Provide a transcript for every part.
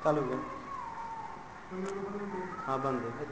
चालू है। हाँ बंद है।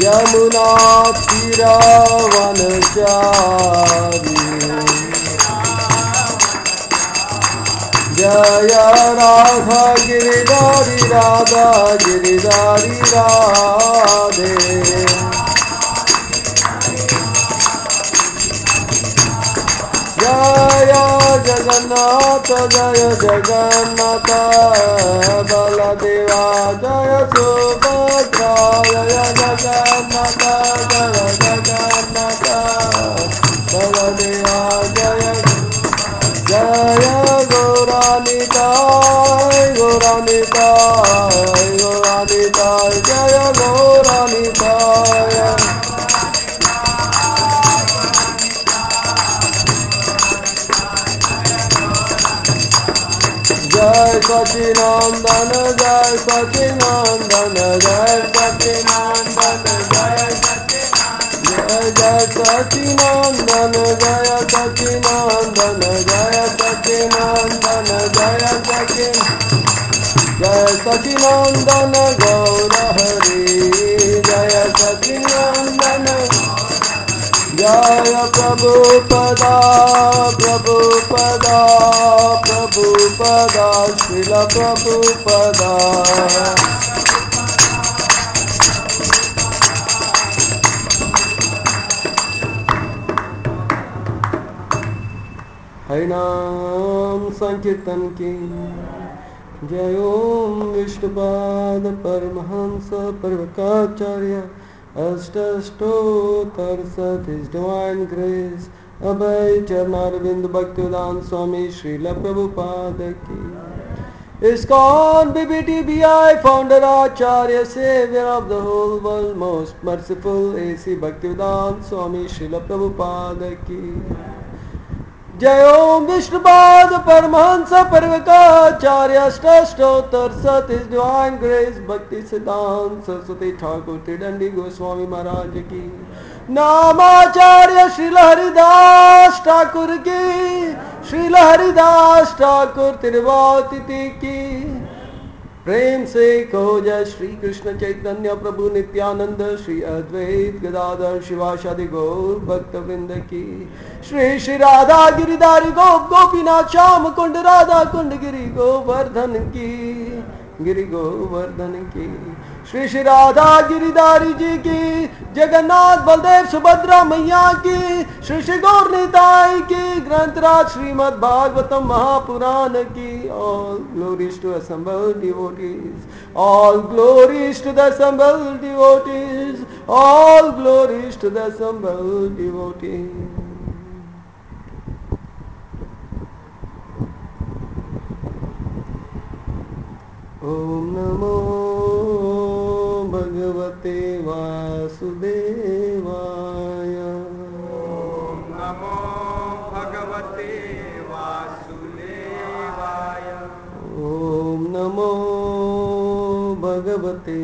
यमुना तीरवनचारी जय राधा गिरिधारी राधा गिरिधारी राधे जय जगन्नाथ जय जगन्नाथ बलदेवा जय सुभद्रा जय जगन्नाथ जय जगन्नाथ बलदेवा जय जय गौरानिताय गौरानिताय गौरानिताय जय गौरानिताय जय सचिनंदन जय सचिनंदन जय सचिनंदन जय सचिनंदन जय सचिनंदन जय सचिनंदन जय सचिनंदन गौर हरि जय सचिनंदन जय प्रभुपदा प्रभुपदा प्रभुपदा श्रील प्रभुपदा हरिनाम संकीर्तन की जय ओम विष्णुपाद परमहंस पर्वकाचार्य अष्टोत्तर सत His Divine Grace अभय चरणारविंद भक्तिवेदांत स्वामी श्रील प्रभुपाद की ISKCON BBTBI founder Acharya Savior of the whole world most merciful AC Bhaktivedanta Swami Srila Prabhupada ki जय ओम विष्णुपाद परमहंस पर्वकाचार्य अष्टोत्तर सत His Divine Grace भक्ति सिद्धांत सरस्वती ठाकुर त्रिदंडी गोस्वामी महाराज की नामाचार्य श्रील हरिदास ठाकुर की श्रील हरिदास ठाकुर तिरुवातिथि की प्रेम से कहो जय श्री कृष्ण चैतन्य प्रभु नित्यानंद श्री अद्वैत गदाधर शिवासादि गौर भक्त वृंद की श्री श्री राधा गिरिधारी गोप गोपीनाथ श्याम कुंड राधा कुंड गिरि गोवर्धन की गिरि गोवर्धन की श्री श्री राधा गिरिधारी जी की जगन्नाथ बलदेव सुभद्रा मैया की श्री श्री गौर निताई की ग्रंथराज श्रीमद् भागवतम महापुराण की all glories to assembled devotees all glories to the assembled devotees all glories to the assembled devotees Om Namo Bhagavate Vasudevaya Om Namo Bhagavate Vasudevaya Om Namo Bhagavate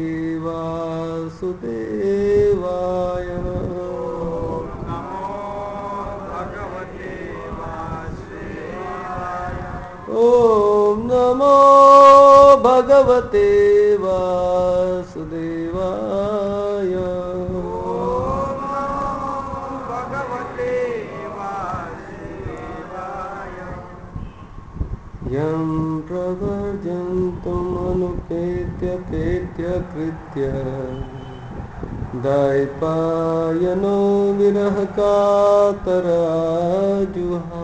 Vasudevaya Om Namo Bhagavate Vasudevaya Om Namo Bhagavate Vasudevaya Om Namo Bhagavate Vasudevaya Yam pravarjantam anupetya petya kritya Daipayano virahakatarajuha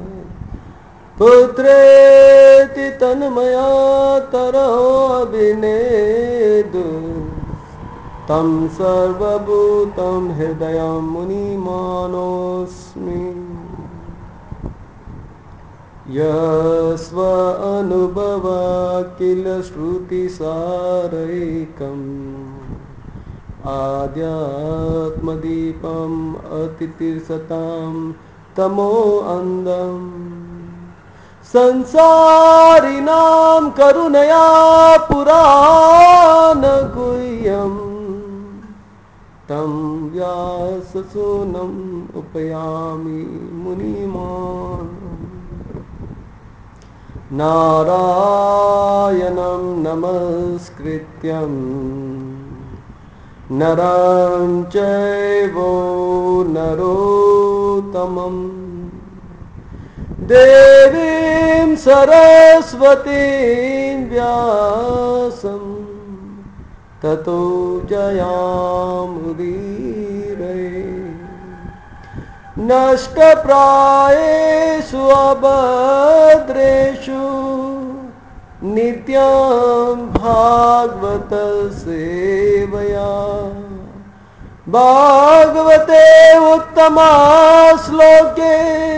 पुत्रेति Tanmaya तरो अभिनेदु तं सर्वभूतं हृदयं मुनिमानोऽस्मि यस्व अनुभवा किल श्रुतिसारैकम् आध्यात्मदीपम् अतितिर्सतां तमो अन्धम् संसारिणां करुणया पुराणगुह्यं तं व्याससूनम् उपयामि मुनिमान् नारायणं नमस्कृत्यं नरं चैव नरोत्तमम् देवीं सरस्वतीं व्यासं ततो जयामुदीरये नष्टप्रायेषु अभद्रेषु नित्यं भागवत सेवया भागवते उत्तमा श्लोके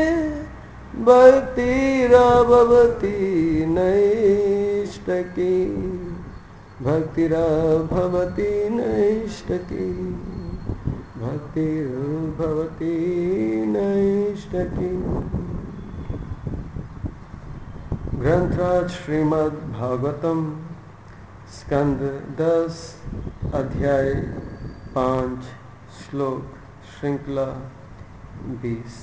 भक्तिरभवति नैष्टकी भक्तिरभवति नैष्टकी भक्तिर्भवति नैष्टकी। ग्रंथराज श्रीमद् भागवतम स्कंद 10 अध्याय 5 श्लोक श्रृंखला 20।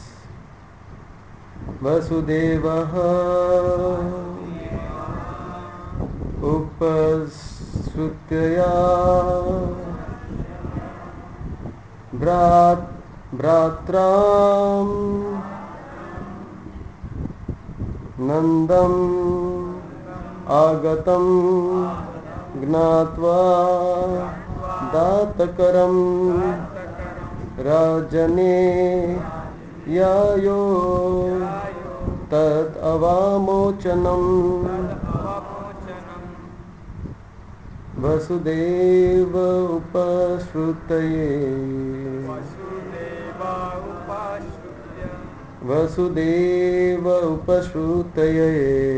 वसुदेवः उपसृत्या भ्रात्राम् नंदम् आगतं ज्ञात्वा दातकरं राजने यायो तत् अवामोचनम् वसुदेव उपश्रुतये वसुदेव उपश्रुतये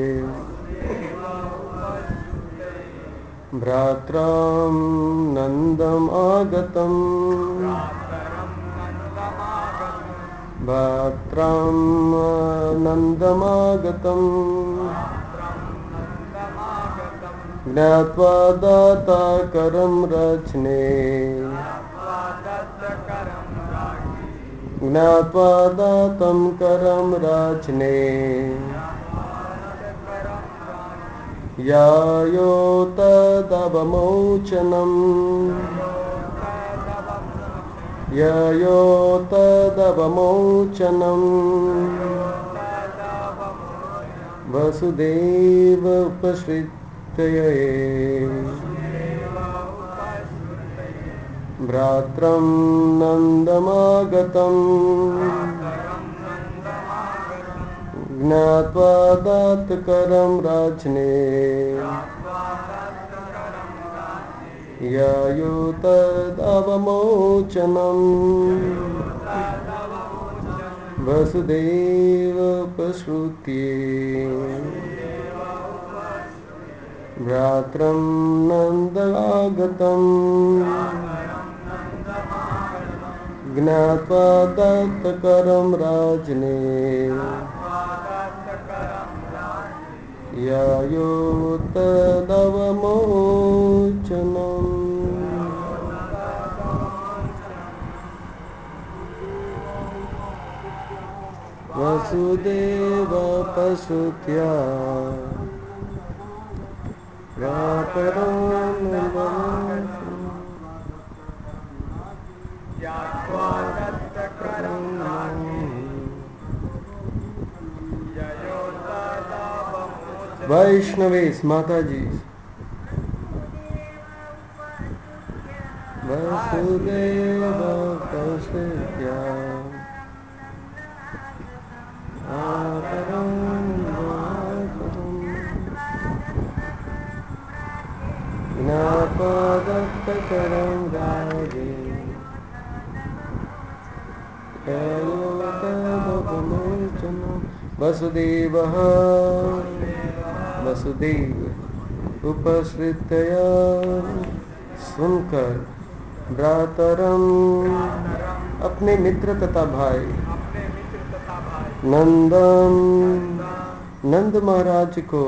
भ्रात्रां नन्दम् आगतं भ्रात्रां नन्दमागतं ज्ञात्वा दाताकरं रचने ज्ञात्वा दातं करं राचने यायो तदवमोचनम् यायो तदवमोचनम् वसुदेव उपश्रितये भ्रात्रं नन्दमागतं ज्ञात्वा दातकरं राचने यायो तदवमोचनम् वसुदेव उपश्रुत्ये भ्रात्रं नन्दमागतं ज्ञात्वा दातकरं राजने यायो तदवमोचनम्। वसुदेव पशुत्या वैष्णवेश माता जी वसुदेव पशुत्या ज्ञात्वादत्तकरं राजे वसुदेवः वसुदेव उपश्रितया सुनकर भ्रातरम अपने मित्र तथा भाई नंदन नंद महाराज को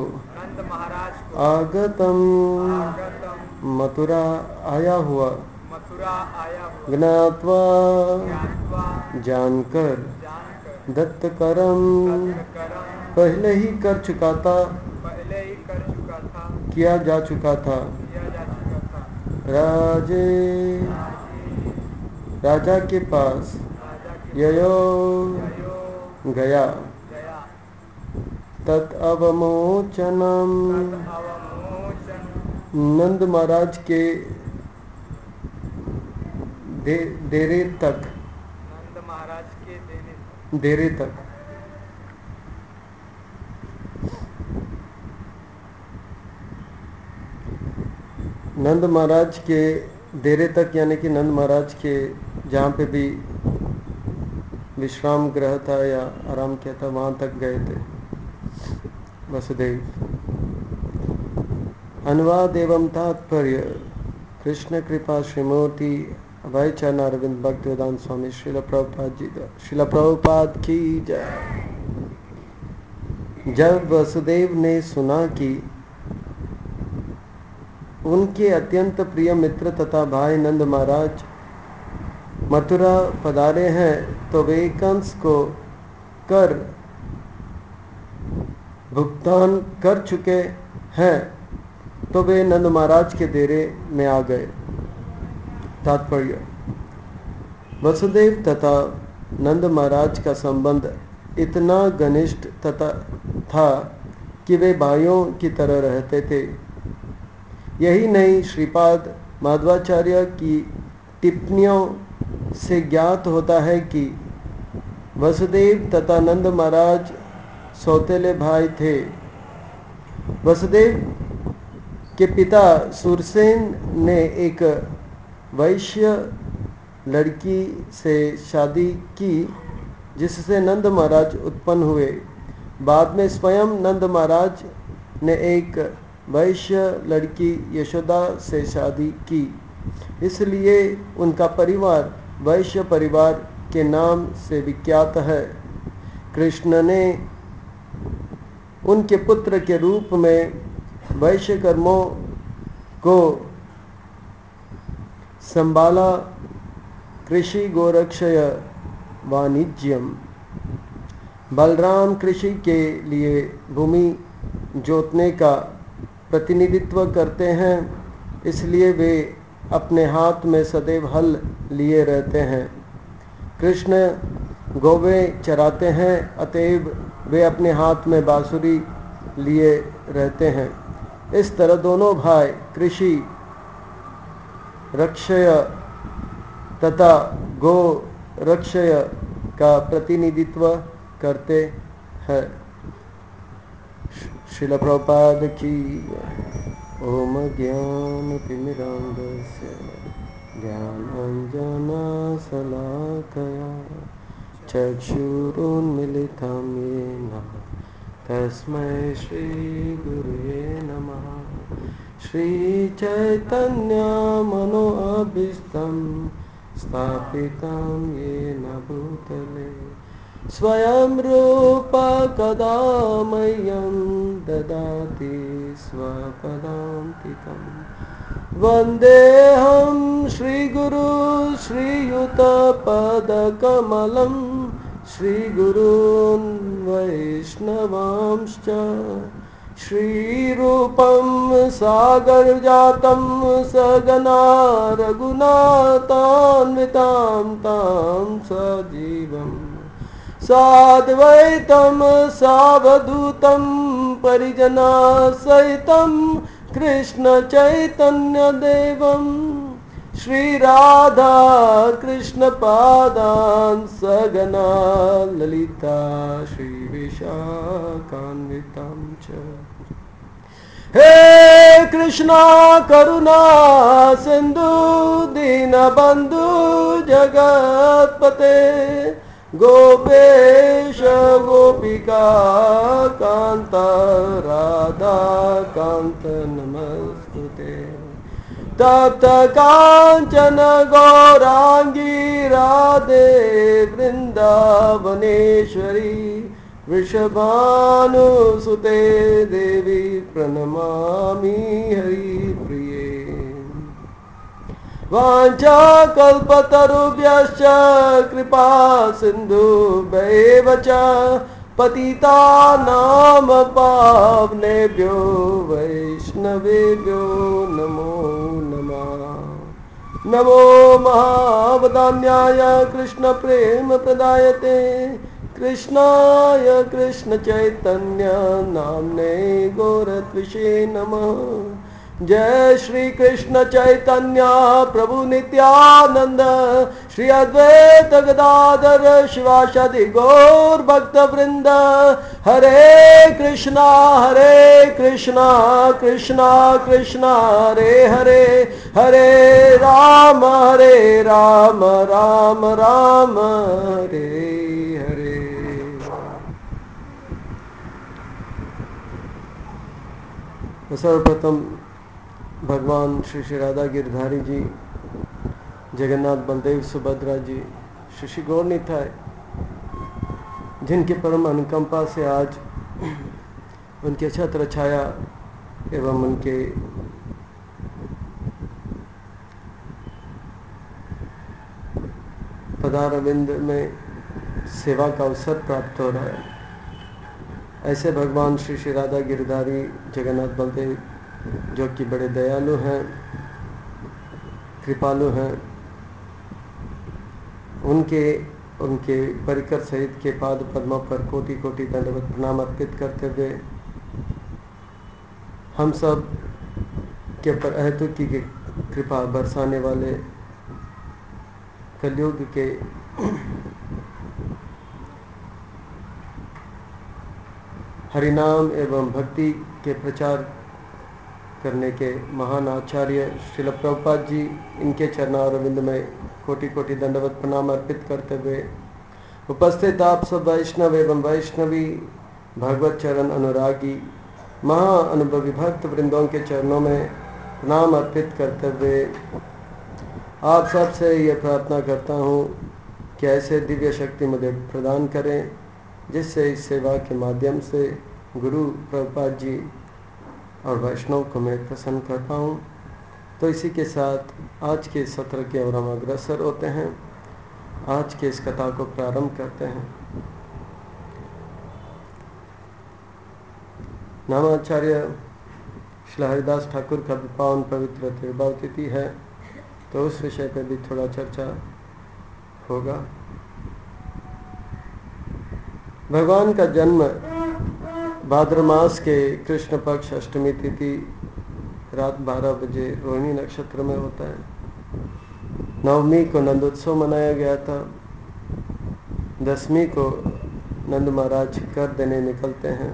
आगतम मथुरा आया हुआ ज्ञात्वा जानकर दत्तकरम पहले ही कर चुका था किया जा चुका था राजा के पास ययो गया तत् अवमोचनम। नंद महाराज के डेरे तक, नंद महाराज के डेरे तक नंद महाराज के डेरे तक, यानी कि नंद महाराज के जहाँ पे भी विश्राम गृह था या आराम किया था वहाँ तक गए थे वसुदेव। अनुवाद एवं तात्पर्य कृष्ण कृपा श्रीमूर्ति अभय चरण अरविंद भक्तिवेदांत स्वामी श्रील प्रभुपाद की जय। जब वसुदेव ने सुना कि उनके अत्यंत प्रिय मित्र तथा भाई नंद महाराज मथुरा पधारे हैं तो वे कंस को कर भुगतान कर चुके हैं, तो वे नंद महाराज के डेरे में आ गए। तात्पर्य वसुदेव तथा नंद महाराज का संबंध इतना घनिष्ठ था कि वे भाइयों की तरह रहते थे। यही नहीं, श्रीपाद माधवाचार्य की टिप्पणियों से ज्ञात होता है कि वसुदेव तथा नंद महाराज सौतेले भाई थे। वसुदेव के पिता सुरसेन ने एक वैश्य लड़की से शादी की जिससे नंद महाराज उत्पन्न हुए। बाद में स्वयं नंद महाराज ने एक वैश्य लड़की यशोदा से शादी की, इसलिए उनका परिवार वैश्य परिवार के नाम से विख्यात है। कृष्ण ने उनके पुत्र के रूप में वैश्य कर्मों को संभाला। कृषि गोरक्षय वाणिज्यम। बलराम कृषि के लिए भूमि जोतने का प्रतिनिधित्व करते हैं, इसलिए वे अपने हाथ में सदैव हल लिए रहते हैं। कृष्ण गौवें चराते हैं, अतएव वे अपने हाथ में बांसुरी लिए रहते हैं। इस तरह दोनों भाई कृषि रक्षय तथा गो रक्षय का प्रतिनिधित्व करते हैं। श्रील प्रभुपाद की। ओम ज्ञान तिमिरांधस्य ज्ञानांजनशलाकया चक्षुरुन्मीलितं येन तस्मै श्रीगुरुवे नमः। श्रीचैतन्यमनोभीष्टं स्थापितं येन भूतले स्वयं रूप कदा मह्यं ददाति स्वपदान्तिकं। वन्देऽहं श्रीगुरु श्रीयुतपदकमलं श्रीगुरून् वैष्णवांश्च। श्रीरूपं सागरजातं सगना रघुनाथान्वितां तां सजीवम् साद्वैतं सावधूतं परिजना सहितं कृष्ण चैतन्य देवं श्रीराधा कृष्ण पादान् सगना ललिता श्रीविशाखान्वितं च। हे कृष्णा करुणा सिंधु दीनबंधु जगत्पते गोपेश गोपिका कांत राधा कांत नमस्तुते। तप्त कांचन गौरांगी राधे वृंदावनेश्वरी वृषभानुसुते देवी प्रणमामि हरिप्रिये। वाञ्छाकल्पतरुभ्यश्च कृपा सिन्धुभ्येव च पतितानां पावनेभ्यो वैष्णवेभ्यो नमो नमः। नमो महावदान्याय कृष्ण प्रेम प्रदायते कृष्णाय कृष्ण चैतन्य नाम्ने गौरत्विषे नमः। जय श्री कृष्ण चैतन्य प्रभु नित्यानंद श्री अद्वैत गदाधर शिवासादि गौर भक्त वृंद। हरे कृष्णा कृष्णा कृष्णा हरे हरे, हरे राम राम राम हरे हरे। सर्वप्रथम भगवान श्री श्री राधा गिरधारी जी, जगन्नाथ बलदेव सुभद्रा जी, श्री गौर निताय, जिनके परम अनुकंपा से आज उनके छत्र छाया एवं उनके पदारविंद में सेवा का अवसर प्राप्त हो रहा है, ऐसे भगवान श्री श्री राधा गिरधारी जगन्नाथ बलदेव जो कि बड़े दयालु हैं, कृपालु हैं, उनके परिकर सहित के पाद पद्मों पर कोटि कोटि दंडवत प्रणाम अर्पित करते हुए हम सब के पर अहेतु की कृपा बरसाने वाले कलयुग के हरिनाम एवं भक्ति के प्रचार करने के महान आचार्य श्रील प्रभुपाद जी, इनके चरणारविंद में कोटि कोटि दंडवत प्रणाम अर्पित करते हुए उपस्थित आप सब वैष्णव एवं वैष्णवी भगवत चरण अनुरागी महाअनुभवी भक्त वृंदों के चरणों में प्रणाम अर्पित करते हुए आप सब से ये प्रार्थना करता हूँ कि ऐसे दिव्य शक्ति मुझे प्रदान करें जिससे इस सेवा के माध्यम से गुरु प्रभुपाद जी और वैष्णव को मैं प्रसन्न कर पाऊँ। तो इसी के साथ आज के सत्र के ओर हम अग्रसर होते हैं, आज के इस कथा को प्रारंभ करते हैं। नामाचार्य श्री हरिदास ठाकुर का पावन पवित्र तिरुभाव तिथि है, तो उस विषय पर भी थोड़ा चर्चा होगा। भगवान का जन्म भाद्र मास के कृष्ण पक्ष अष्टमी तिथि रात 12 बजे रोहिणी नक्षत्र में होता है। नवमी को नंदोत्सव मनाया गया था। 10वीं को नंद महाराज कर देने निकलते हैं।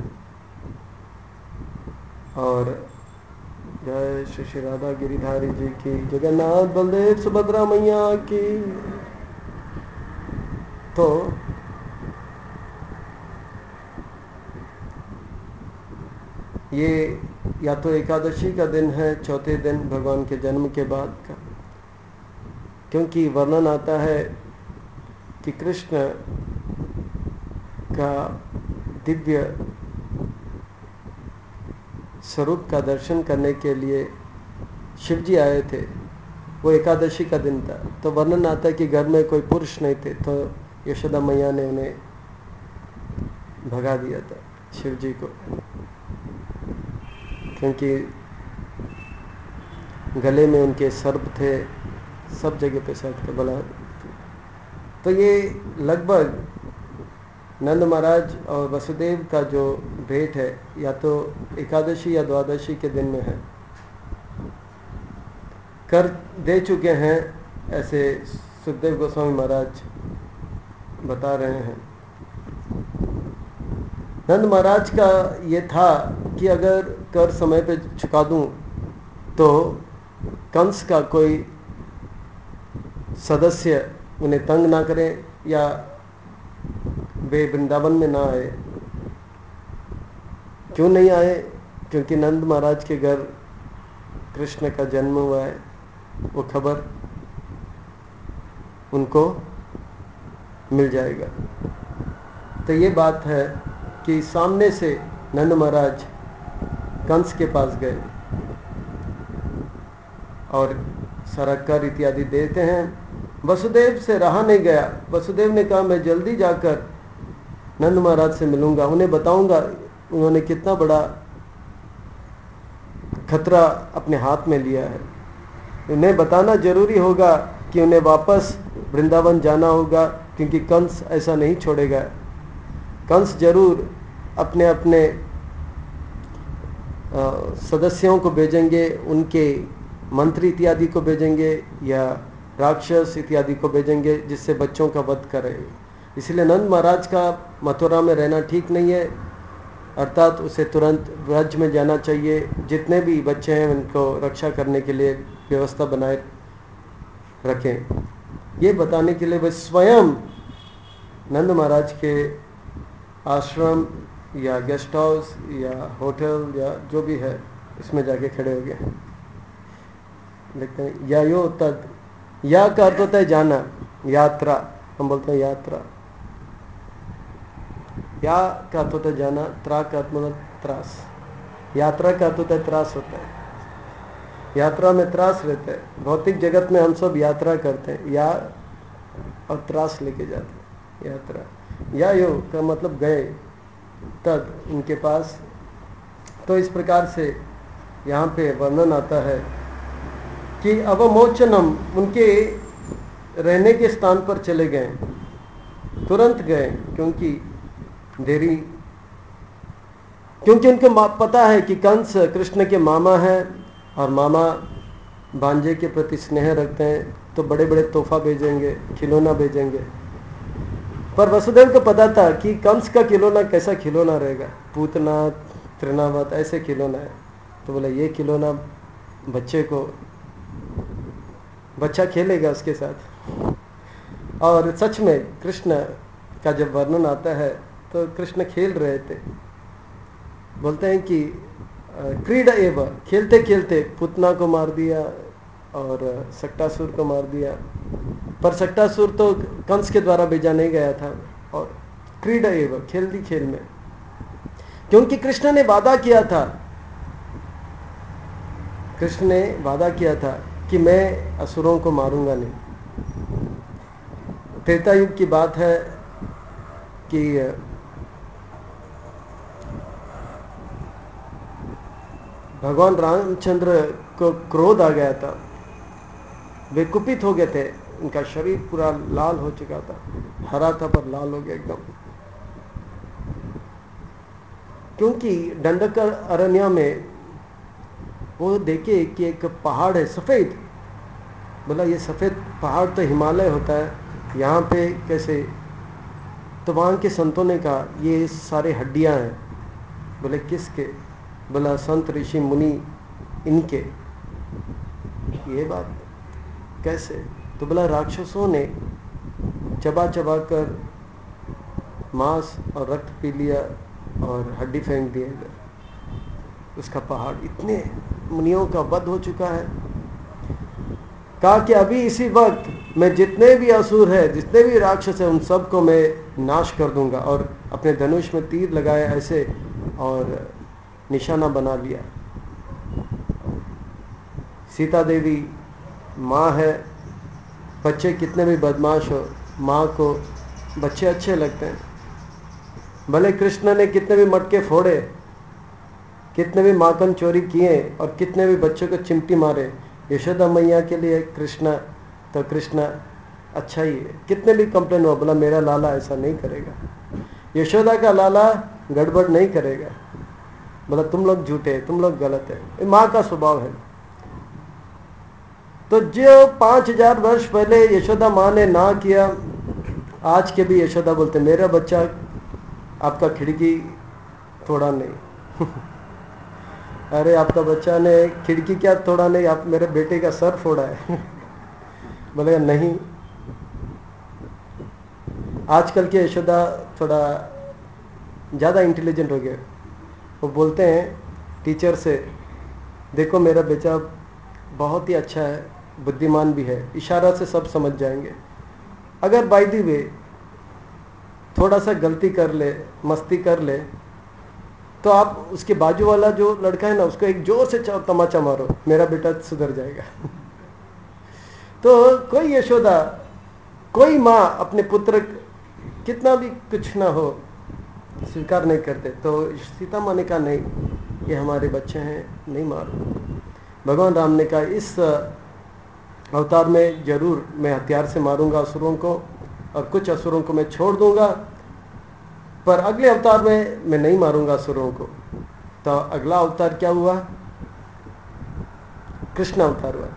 और जय श्री श्री राधा गिरिधारी जी की, जगन्नाथ बलदेव सुभद्रा मैया की। तो ये या तो एकादशी का दिन है, चौथे दिन भगवान के जन्म के बाद का, क्योंकि वर्णन आता है कि कृष्ण का दिव्य स्वरूप का दर्शन करने के लिए शिव जी आए थे। वो एकादशी का दिन था। तो वर्णन आता है कि घर में कोई पुरुष नहीं थे, तो यशोदा मैया ने उन्हें भगा दिया था शिव जी को, क्योंकि गले में उनके सर्प थे, सब जगह पे सर्प थे बला। तो ये लगभग नंद महाराज और वसुदेव का जो भेंट है, या तो एकादशी या द्वादशी के दिन में है, कर दे चुके हैं, ऐसे सुखदेव गोस्वामी महाराज बता रहे हैं। नंद महाराज का ये था कि अगर कर समय पे चुका दूं तो कंस का कोई सदस्य उन्हें तंग ना करे या वे वृंदावन में ना आए। क्यों नहीं आए? क्योंकि नंद महाराज के घर कृष्ण का जन्म हुआ है, वो खबर उनको मिल जाएगा। तो ये बात है कि सामने से नंद महाराज कंस के पास गए और सारा कर इत्यादि देते हैं। वसुदेव से रहा नहीं गया। वसुदेव ने कहा मैं जल्दी जाकर नंद महाराज से मिलूंगा, उन्हें बताऊंगा उन्होंने कितना बड़ा खतरा अपने हाथ में लिया है। उन्हें बताना जरूरी होगा कि उन्हें वापस वृंदावन जाना होगा, क्योंकि कंस ऐसा नहीं छोड़ेगा। कंस जरूर अपने अपने सदस्यों को भेजेंगे, उनके मंत्री इत्यादि को भेजेंगे या राक्षस इत्यादि को भेजेंगे जिससे बच्चों का वध करें। इसलिए नंद महाराज का मथुरा में रहना ठीक नहीं है, अर्थात उसे तुरंत ब्रज में जाना चाहिए। जितने भी बच्चे हैं उनको रक्षा करने के लिए व्यवस्था बनाए रखें। ये बताने के लिए वे स्वयं नंद महाराज के आश्रम या गेस्ट हाउस या होटल या जो भी है इसमें जाके खड़े हो गए। देखते हैं या यो तद, या का अर्थ होता है जाना, यात्रा, हम बोलते हैं यात्रा। या का अर्थ होता है जाना, त्रा का अर्थ मतलब त्रास। यात्रा का अर्थ होता है त्रास होता है, यात्रा में त्रास रहता है। भौतिक जगत में हम सब यात्रा करते हैं, या और त्रास लेके जाते हैं, यात्रा। या यो का मतलब गए, तद उनके पास। तो इस प्रकार से यहाँ पे वर्णन आता है कि अवमोचनम, उनके रहने के स्थान पर चले गए, तुरंत गए, क्योंकि देरी, क्योंकि उनको पता है कि कंस कृष्ण के मामा हैं और मामा भांजे के प्रति स्नेह रखते हैं, तो बड़े बड़े तोहफा भेजेंगे, खिलौना भेजेंगे। पर वसुदेव को पता था कि कंस का खिलौना कैसा खिलौना रहेगा, पूतना तृणावत ऐसे खिलौना है। तो बोला ये खिलौना बच्चा खेलेगा उसके साथ। और सच में कृष्ण का जब वर्णन आता है तो कृष्ण खेल रहे थे। बोलते हैं कि क्रीड़ा एव, खेलते खेलते पुतना को मार दिया और सक्टासुर को मार दिया। पर सक्टासुर तो कंस के द्वारा भेजा नहीं गया था। और क्रीड़ा एव, खेल खेल में, क्योंकि कृष्ण ने वादा किया था, कृष्ण ने वादा किया था कि मैं असुरों को मारूंगा नहीं। त्रेता युग की बात है कि भगवान रामचंद्र को क्रोध आ गया था, वे कुपित हो गए थे, उनका शरीर पूरा लाल हो चुका था, हरा था पर लाल हो गया एकदम, क्योंकि दंडक अरण्य में वो देखे कि एक पहाड़ है सफेद। बोला ये सफेद पहाड़ तो हिमालय होता है, यहाँ पे कैसे? तो वहाँ के संतों ने कहा ये सारे हड्डियाँ हैं। बोले किसके? बोला संत ऋषि मुनि इनके। ये बात कैसे? तो बोला राक्षसों ने चबा चबा कर मांस और रक्त पी लिया और हड्डी फेंक दिए इधर। उसका पहाड़, इतने मुनियों का वध हो चुका है। कहा कि अभी इसी वक्त मैं जितने भी असुर है, जितने भी राक्षस है, उन सबको मैं नाश कर दूंगा। और अपने धनुष में तीर लगाए ऐसे और निशाना बना लिया। सीता देवी माँ है, बच्चे कितने भी बदमाश हो, माँ को बच्चे अच्छे लगते हैं। भले कृष्ण ने कितने भी मटके फोड़े, कितने भी माखन चोरी किए और कितने भी बच्चों को चिमटी मारे, यशोदा मैया के लिए कृष्ण तो कृष्ण अच्छा ही है। कितने भी कंप्लेन हो, बोला मेरा लाला ऐसा नहीं करेगा, यशोदा का लाला गड़बड़ नहीं करेगा। बोला तुम लोग झूठे, तुम लोग गलत है। ये माँ का स्वभाव है। तो जो 5000 वर्ष पहले यशोदा माँ ने ना किया, आज के भी यशोदा बोलते मेरा बच्चा आपका खिड़की तोड़ा नहीं अरे आपका बच्चा ने खिड़की क्या तोड़ा नहीं, आप मेरे बेटे का सर फोड़ा है बोलेगा नहीं। आजकल के यशोदा थोड़ा ज़्यादा इंटेलिजेंट हो गए। वो बोलते हैं टीचर से, देखो मेरा बेटा बहुत ही अच्छा है, बुद्धिमान भी है, इशारा से सब समझ जाएंगे। अगर बाय द वे थोड़ा सा गलती कर ले, मस्ती कर ले, तो आप उसके बाजू वाला जो लड़का है ना, उसको एक जोर से तमाचा मारो, मेरा बेटा सुधर जाएगा तो कोई यशोदा, कोई माँ अपने पुत्र कितना भी कुछ ना हो स्वीकार नहीं करते। तो सीता माँ ने कहा नहीं, ये हमारे बच्चे हैं, नहीं मारो। भगवान राम ने कहा इस अवतार में जरूर मैं हथियार से मारूंगा असुरों को और कुछ असुरों को मैं छोड़ दूंगा, पर अगले अवतार में मैं नहीं मारूंगा असुरों को। तो अगला अवतार क्या हुआ? कृष्ण अवतार हुआ।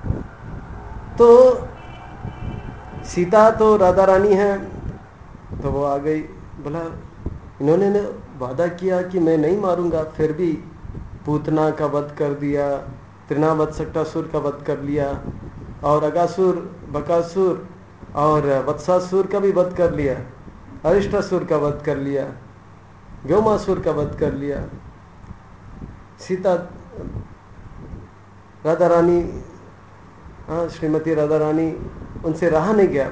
तो सीता तो राधा रानी है, तो वो आ गई। बोला इन्होंने ने वादा किया कि मैं नहीं मारूंगा, फिर भी पूतना का वध कर दिया, तृणावत्सकटासुर का वध कर लिया, और अगासुर, बकासुर और वत्सासुर का भी वध कर लिया, अरिष्टासुर का वध कर लिया, व्योमासुर का वध कर लिया। सीता राधा रानी, हाँ श्रीमती राधा रानी, उनसे रहा नहीं गया।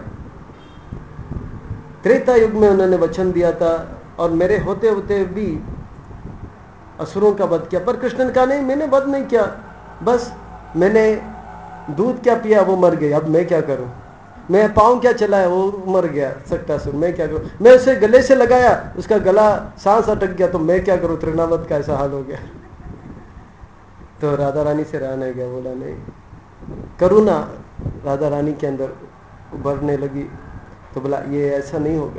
त्रेता युग में उन्होंने वचन दिया था और मेरे होते होते भी असुरों का वध किया, पर कृष्ण ने कहा नहीं, मैंने वध नहीं किया, बस मैंने दूध क्या पिया वो मर गए, अब मैं क्या करूं, मैं पाँव क्या चलाया वो मर गया सक्टासुर, मैं क्या करूं, मैं उसे गले से लगाया, उसका गला सांस अटक गया, तो मैं क्या करूं, तृणावत का ऐसा हाल हो गया। तो राधा रानी से रहा नहीं गया, बोला नहीं। करुणा राधा रानी के अंदर उभरने लगी, तो बोला ये ऐसा नहीं होगा।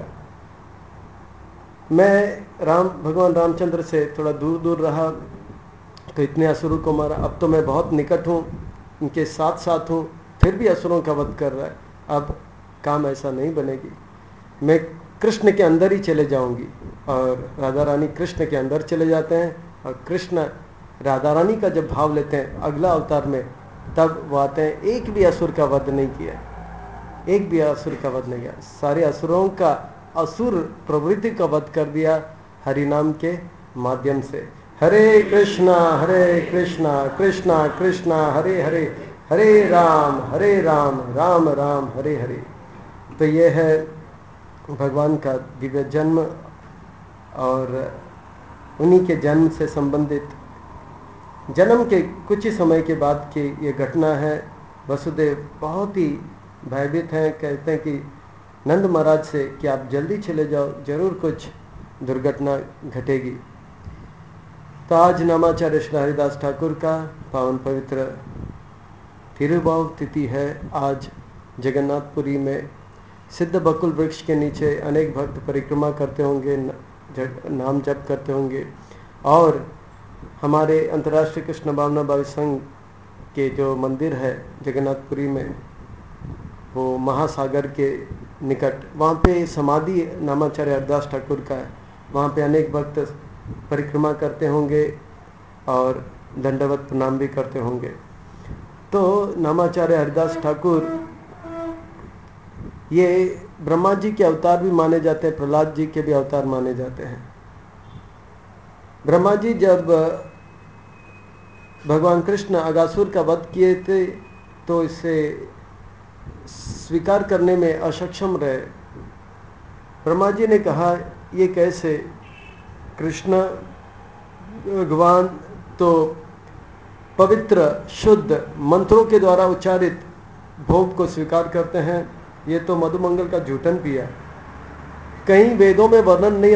मैं भगवान रामचंद्र से थोड़ा दूर दूर रहा तो इतने असुरों को मारा, अब तो मैं बहुत निकट हूँ, इनके साथ साथ हूँ, फिर भी असुरों का वध कर रहा है, अब काम ऐसा नहीं बनेगी, मैं कृष्ण के अंदर ही चले जाऊंगी। और राधा रानी कृष्ण के अंदर चले जाते हैं, और कृष्ण राधा रानी का जब भाव लेते हैं अगला अवतार में, तब वो आते हैं, एक भी असुर का वध नहीं किया, एक भी असुर का वध नहीं किया, सारे असुरों का, असुर प्रवृत्ति का वध कर दिया हरिनाम के माध्यम से। हरे कृष्णा कृष्णा कृष्णा हरे हरे, हरे राम राम राम हरे हरे। तो ये है भगवान का दिव्य जन्म, और उन्हीं के जन्म से संबंधित, जन्म के कुछ ही समय के बाद की ये घटना है। वसुदेव बहुत ही भयभीत हैं, कहते हैं कि नंद महाराज से कि आप जल्दी चले जाओ, जरूर कुछ दुर्घटना घटेगी। तो आज नामाचार्य श्री हरिदास ठाकुर का पावन पवित्र तिरुभाव तिथि है। आज जगन्नाथपुरी में सिद्ध बकुल वृक्ष के नीचे अनेक भक्त परिक्रमा करते होंगे, नाम जप करते होंगे, और हमारे अंतर्राष्ट्रीय कृष्ण भावना भावी संघ के जो मंदिर है जगन्नाथपुरी में, वो महासागर के निकट, वहाँ पे समाधि नामाचार्य हरिदास ठाकुर का है, वहाँ पे अनेक भक्त परिक्रमा करते होंगे और दंडवत प्रणाम भी करते होंगे। तो नामाचार्य हरिदास ठाकुर ये ब्रह्मा जी के अवतार भी माने जाते हैं, प्रहलाद जी के भी अवतार माने जाते हैं। ब्रह्मा जी जब भगवान कृष्ण अगासुर का वध किए थे तो इसे स्वीकार करने में असक्षम रहे। ब्रह्मा जी ने कहा ये कैसे, कृष्ण भगवान तो पवित्र शुद्ध मंत्रों के द्वारा उच्चारित भोग को स्वीकार करते हैं, ये तो मधुमंगल का जूठन पिया। कहीं वेदों में वर्णन नहीं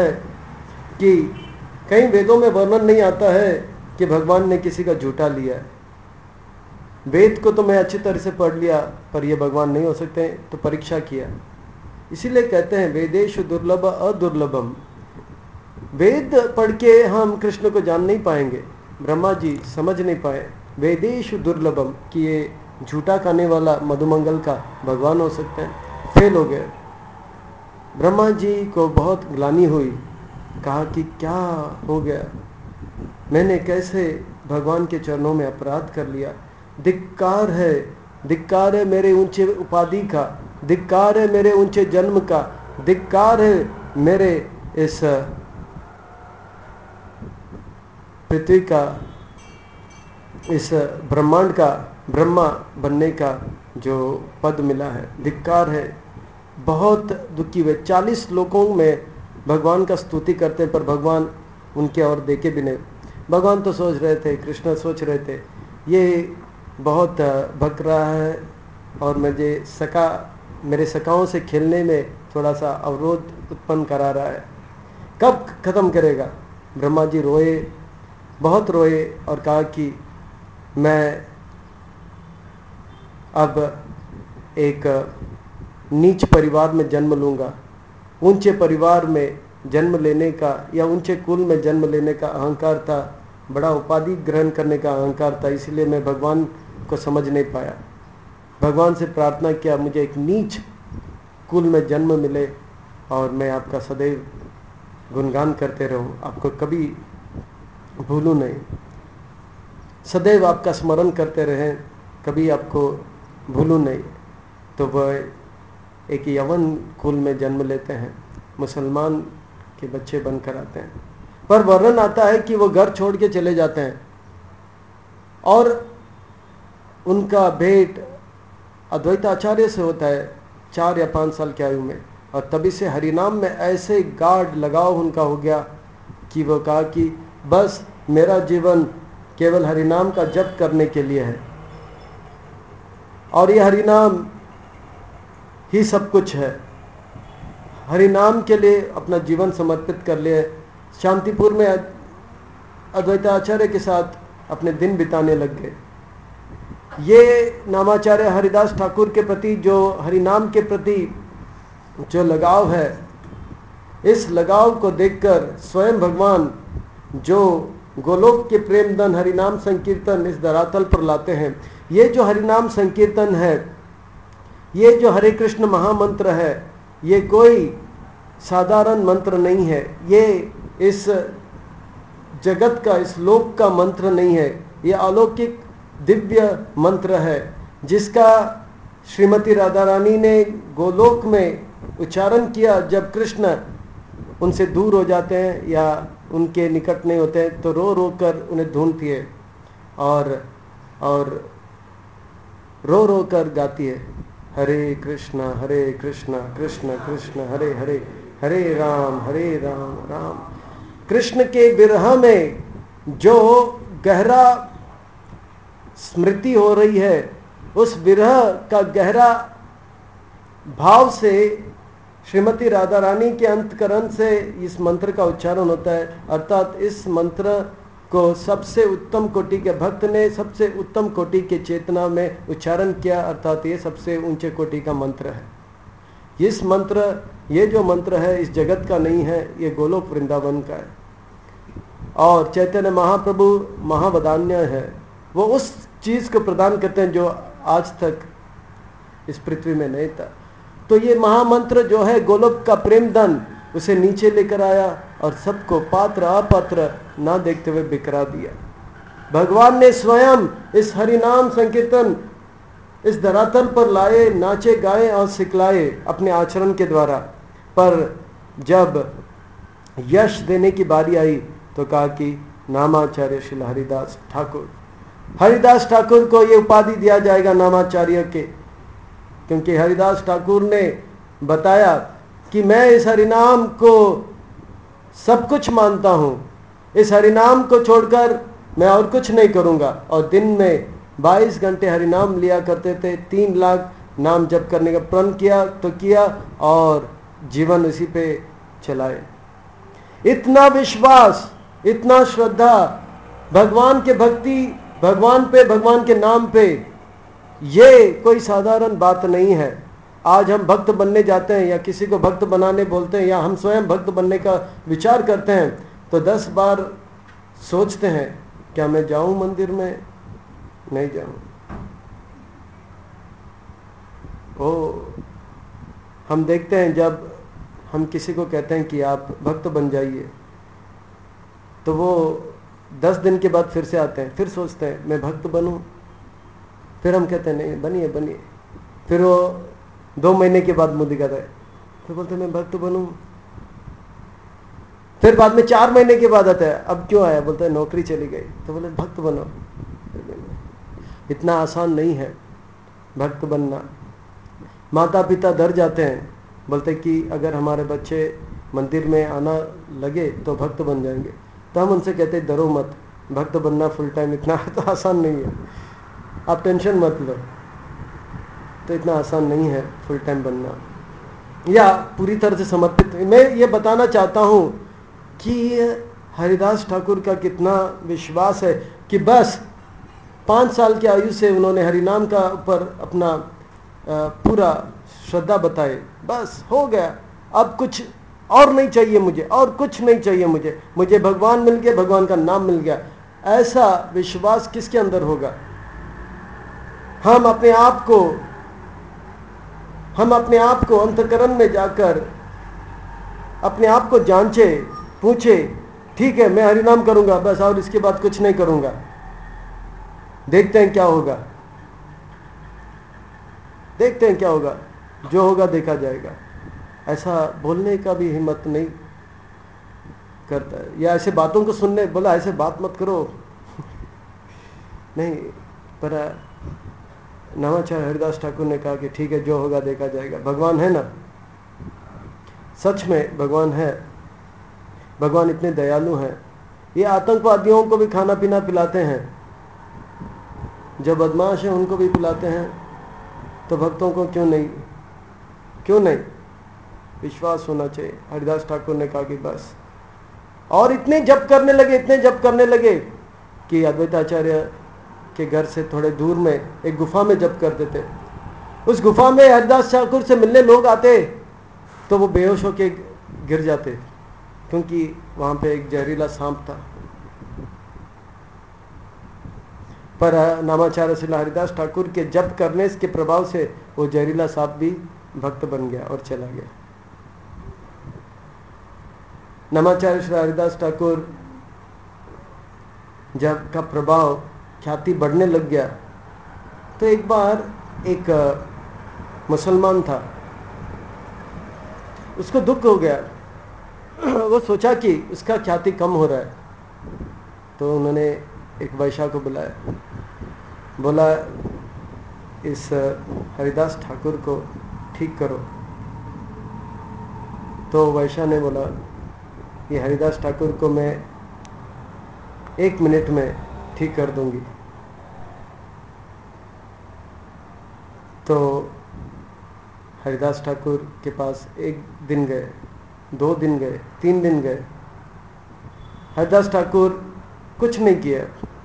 आता है कि भगवान ने किसी का जूठा लिया है। वेद को तो मैं अच्छी तरह से पढ़ लिया, पर ये भगवान नहीं हो सकते, तो परीक्षा किया। इसीलिए कहते हैं वेदेषु दुर्लभ अदुर्लभम, वेद पढ़ के हम कृष्ण को जान नहीं पाएंगे, ब्रह्मा जी समझ नहीं पाए। वेदेषु दुर्लभम कि ये झूठा खाने वाला मधुमंगल का भगवान हो सकते हैं, फेल हो गए। ब्रह्मा जी को बहुत ग्लानि हुई, कहा कि क्या हो गया, मैंने कैसे भगवान के चरणों में अपराध कर लिया, धिक्कार है मेरे ऊंचे उपाधि का, धिक्कार है मेरे ऊंचे जन्म का, धिक्कार है मेरे इस पृथ्वी का, इस ब्रह्मांड का ब्रह्मा बनने का जो पद मिला है, धिक्कार है। बहुत दुखी हुए। 40 लोकों में भगवान का स्तुति करते, पर भगवान उनके और देखे भी नहीं। भगवान तो सोच रहे थे, कृष्ण सोच रहे थे, ये बहुत भक रहा है और मेरे सखाओं से खेलने में थोड़ा सा अवरोध उत्पन्न करा रहा है, कब खत्म करेगा। ब्रह्मा जी रोए, बहुत रोए और कहा कि मैं अब एक नीच परिवार में जन्म लूँगा, ऊंचे परिवार में जन्म लेने का या ऊंचे कुल में जन्म लेने का अहंकार था, बड़ा उपाधि ग्रहण करने का अहंकार था, इसलिए मैं भगवान को समझ नहीं पाया। भगवान से प्रार्थना किया मुझे एक नीच कुल में जन्म मिले और मैं आपका सदैव गुणगान करते रहूं, आपको कभी भूलूं नहीं, सदैव आपका स्मरण करते रहें, कभी आपको भूलूं नहीं। तो वह एक यवन कुल में जन्म लेते हैं, मुसलमान के बच्चे बनकर आते हैं। पर वर्णन आता है कि वो घर छोड़ के चले जाते हैं और उनका भेंट अद्वैताचार्य से होता है 4 या 5 साल की आयु में, और तभी से हरिनाम में ऐसे गाढ़ लगाव उनका हो गया कि वो कहा कि बस मेरा जीवन केवल हरिनाम का जप करने के लिए है और ये हरिनाम ही सब कुछ है। हरिनाम के लिए अपना जीवन समर्पित कर लिए। शांतिपुर में अद्वैताचार्य के साथ अपने दिन बिताने लग गए। ये नामाचार्य हरिदास ठाकुर के प्रति जो हरिनाम के प्रति जो लगाव है, इस लगाव को देखकर स्वयं भगवान जो गोलोक के प्रेम धन हरिनाम संकीर्तन इस धरातल पर लाते हैं, ये जो हरिनाम संकीर्तन है, ये जो हरे कृष्ण महामंत्र है, ये कोई साधारण मंत्र नहीं है, ये इस जगत का, इस लोक का मंत्र नहीं है, ये अलौकिक दिव्य मंत्र है जिसका श्रीमती राधा रानी ने गोलोक में उच्चारण किया। जब कृष्ण उनसे दूर हो जाते हैं या उनके निकट नहीं होते हैं तो रो रो कर उन्हें ढूंढती है और रो रो कर गाती है, हरे कृष्णा कृष्ण कृष्ण हरे हरे, हरे राम राम। कृष्ण के विरह में जो गहरा स्मृति हो रही है, उस विरह का गहरा भाव से श्रीमती राधा रानी के अंतकरण से इस मंत्र का उच्चारण होता है। अर्थात इस मंत्र को सबसे उत्तम कोटि के भक्त ने सबसे उत्तम कोटि के चेतना में उच्चारण किया, अर्थात ये सबसे ऊंचे कोटि का मंत्र है। इस मंत्र, ये जो मंत्र है इस जगत का नहीं है, ये गोलोक वृंदावन का है। और चैतन्य महाप्रभु महावदान्य है, वो उस चीज को प्रदान करते हैं जो आज तक इस पृथ्वी में नहीं था। तो ये महामंत्र जो है गोलोक का प्रेम धन, उसे नीचे लेकर आया और सबको पात्र अपात्र ना देखते हुए बिखरा दिया। भगवान ने स्वयं इस हरिनाम संकीर्तन इस धरातल पर लाए, नाचे गाए और सिखलाए अपने आचरण के द्वारा। पर जब यश देने की बारी आई तो कहा कि नामाचार्य श्री हरिदास ठाकुर को ये उपाधि दिया जाएगा नामाचार्य के, क्योंकि हरिदास ठाकुर ने बताया कि मैं इस हरिनाम को सब कुछ मानता हूँ, इस हरिनाम को छोड़कर मैं और कुछ नहीं करूँगा। और दिन में 22 घंटे हरिनाम लिया करते थे, 3 लाख नाम जप करने का प्रण किया तो किया और जीवन उसी पे चलाए। इतना विश्वास, इतना श्रद्धा भगवान के भक्ति, भगवान पे, भगवान के नाम पे, ये कोई साधारण बात नहीं है। आज हम भक्त बनने जाते हैं या किसी को भक्त बनाने बोलते हैं या हम स्वयं भक्त बनने का विचार करते हैं तो 10 बार सोचते हैं क्या मैं जाऊं मंदिर में, नहीं जाऊं। हम देखते हैं जब हम किसी को कहते हैं कि आप भक्त बन जाइए तो वो 10 दिन के बाद फिर से आते हैं, फिर सोचते हैं मैं भक्त बनूं, फिर हम कहते हैं नहीं बनिए, फिर वो 2 महीने के बाद मुझे कहता है, फिर बोलते हैं मैं भक्त बनूं, फिर बाद में 4 महीने के बाद आता है, अब क्यों आया, बोलता है नौकरी चली गई, तो बोले भक्त बनो। इतना आसान नहीं है भक्त बनना। माता पिता डर जाते हैं, बोलते कि अगर हमारे बच्चे मंदिर में आना लगे तो भक्त बन जाएंगे, तो हम उनसे कहते डरो मत, भक्त बनना फुल टाइम इतना तो आसान नहीं है, आप टेंशन मत लो, तो इतना आसान नहीं है फुल टाइम बनना या पूरी तरह से समर्पित। मैं ये बताना चाहता हूँ कि हरिदास ठाकुर का कितना विश्वास है कि बस 5 साल की आयु से उन्होंने हरिनाम का ऊपर अपना पूरा श्रद्धा बताए, बस हो गया, अब कुछ और नहीं चाहिए मुझे, और कुछ नहीं चाहिए मुझे भगवान मिल गया, भगवान का नाम मिल गया। ऐसा विश्वास किसके अंदर होगा? हम अपने आप को अंतःकरण में जाकर अपने आप को जांचे, पूछे, ठीक है मैं हरिनाम करूंगा बस, और इसके बाद कुछ नहीं करूंगा, देखते हैं क्या होगा, जो होगा देखा जाएगा। ऐसा बोलने का भी हिम्मत नहीं करता है, या ऐसे बातों को सुनने, बोला ऐसे बात मत करो नहीं, पर नामाचार्य हरिदास ठाकुर ने कहा कि ठीक है जो होगा देखा जाएगा। भगवान है ना, सच में भगवान है, भगवान इतने दयालु हैं। ये आतंकवादियों को भी खाना पीना पिलाते हैं, जो बदमाश है उनको भी पिलाते हैं, तो भक्तों को क्यों नहीं विश्वास होना चाहिए। हरिदास ठाकुर ने कहा कि बस, और इतने जप करने लगे कि अद्वैताचार्य के घर से थोड़े दूर में एक गुफा में जप करते थे। उस गुफा में हरिदास ठाकुर से मिलने लोग आते तो वो बेहोश होके गिर जाते, क्योंकि वहां पे एक जहरीला सांप था। पर नामाचार्य श्री हरिदास ठाकुर के जप करने के प्रभाव से वो जहरीला सांप भी भक्त बन गया और चला गया। नामाचार्य श्री हरिदास ठाकुर जब का प्रभाव, ख्याति बढ़ने लग गया, तो एक बार एक मुसलमान था, उसको दुख हो गया। वो सोचा कि उसका ख्याति कम हो रहा है, तो उन्होंने एक वैश्या को बुलाया, बोला इस हरिदास ठाकुर को ठीक करो। तो वैश्या ने बोला ये हरिदास ठाकुर को मैं 1 मिनट में ठीक कर दूंगी। तो हरिदास ठाकुर के पास 1 दिन गए, 2 दिन गए, 3 दिन गए, हरिदास ठाकुर कुछ नहीं किया।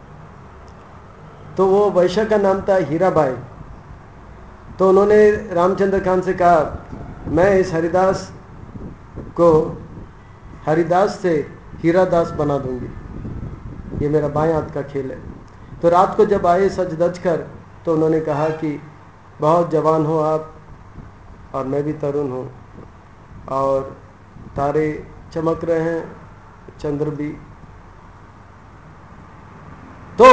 तो वो वैश्य का नाम था हीराबाई। तो उन्होंने रामचंद्र खान से कहा मैं इस हरिदास को हरिदास से हीरादास बना दूंगी, ये मेरा बाएं हाथ का खेल है। तो रात को जब आए सज धज कर, तो उन्होंने कहा कि बहुत जवान हो आप और मैं भी तरुण हूँ, और तारे चमक रहे हैं, चंद्र भी। तो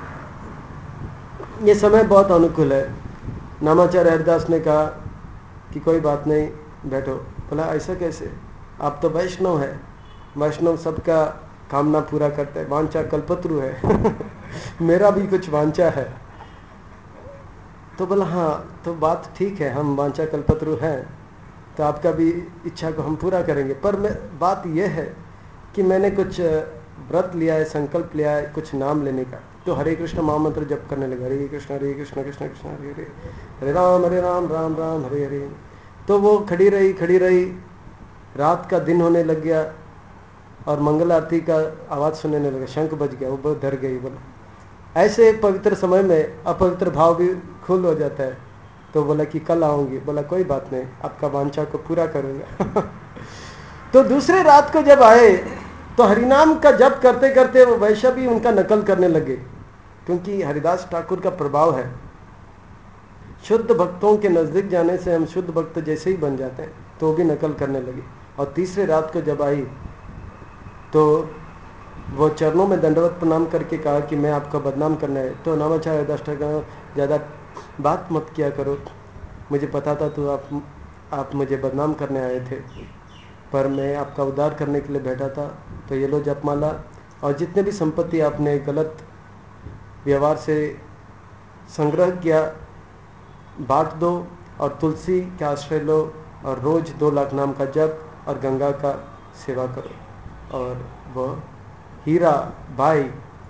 ये समय बहुत अनुकूल है। नामाचार्य हरिदास ने कहा कि कोई बात नहीं, बैठो। बोला ऐसा कैसे, आप तो वैष्णव है, वैष्णव सबका कामना पूरा करता है, वांछा कल्पत्रु है मेरा भी कुछ वांछा है। तो बोला हाँ, तो बात ठीक है, हम वांछा कल्पत्रु हैं, तो आपका भी इच्छा को हम पूरा करेंगे। पर बात यह है कि मैंने कुछ व्रत लिया है, संकल्प लिया है कुछ नाम लेने का। तो हरे कृष्ण महामंत्र जप करने लगा, हरे कृष्ण कृष्ण कृष्ण हरे हरे, हरे राम राम राम हरे हरे। तो वो खड़ी रही, रात का दिन होने लग गया और मंगल आरती का आवाज़ सुनने लगा, शंख बज गया, वो बहुत डर गई। बोला ऐसे पवित्र समय में अपवित्र भाव भी खुल हो जाता है। तो बोला कि कल आऊंगी। बोला कोई बात नहीं, आपका वांछा को पूरा करूंगा तो दूसरे रात को जब आए तो हरिनाम का जप करते करते वो वैश्य भी उनका नकल करने लगे, क्योंकि हरिदास ठाकुर का प्रभाव है। शुद्ध भक्तों के नजदीक जाने से हम शुद्ध भक्त जैसे ही बन जाते हैं, तो भी नकल करने लगे। और तीसरे रात को जब आई तो वो चरणों में दंडवत प्रणाम करके कहा कि मैं आपका बदनाम करना है। तो नामाचार्य हरिदास ठाकुर ज़्यादा बात मत किया करो, मुझे पता था तो आप मुझे बदनाम करने आए थे, पर मैं आपका उद्धार करने के लिए बैठा था। तो ये लो जपमाला, और जितने भी संपत्ति आपने गलत व्यवहार से संग्रह किया बांट दो, और तुलसी का आश्रय लो, और रोज 2 लाख नाम का जप और गंगा का सेवा करो। और वो हीरा भाई,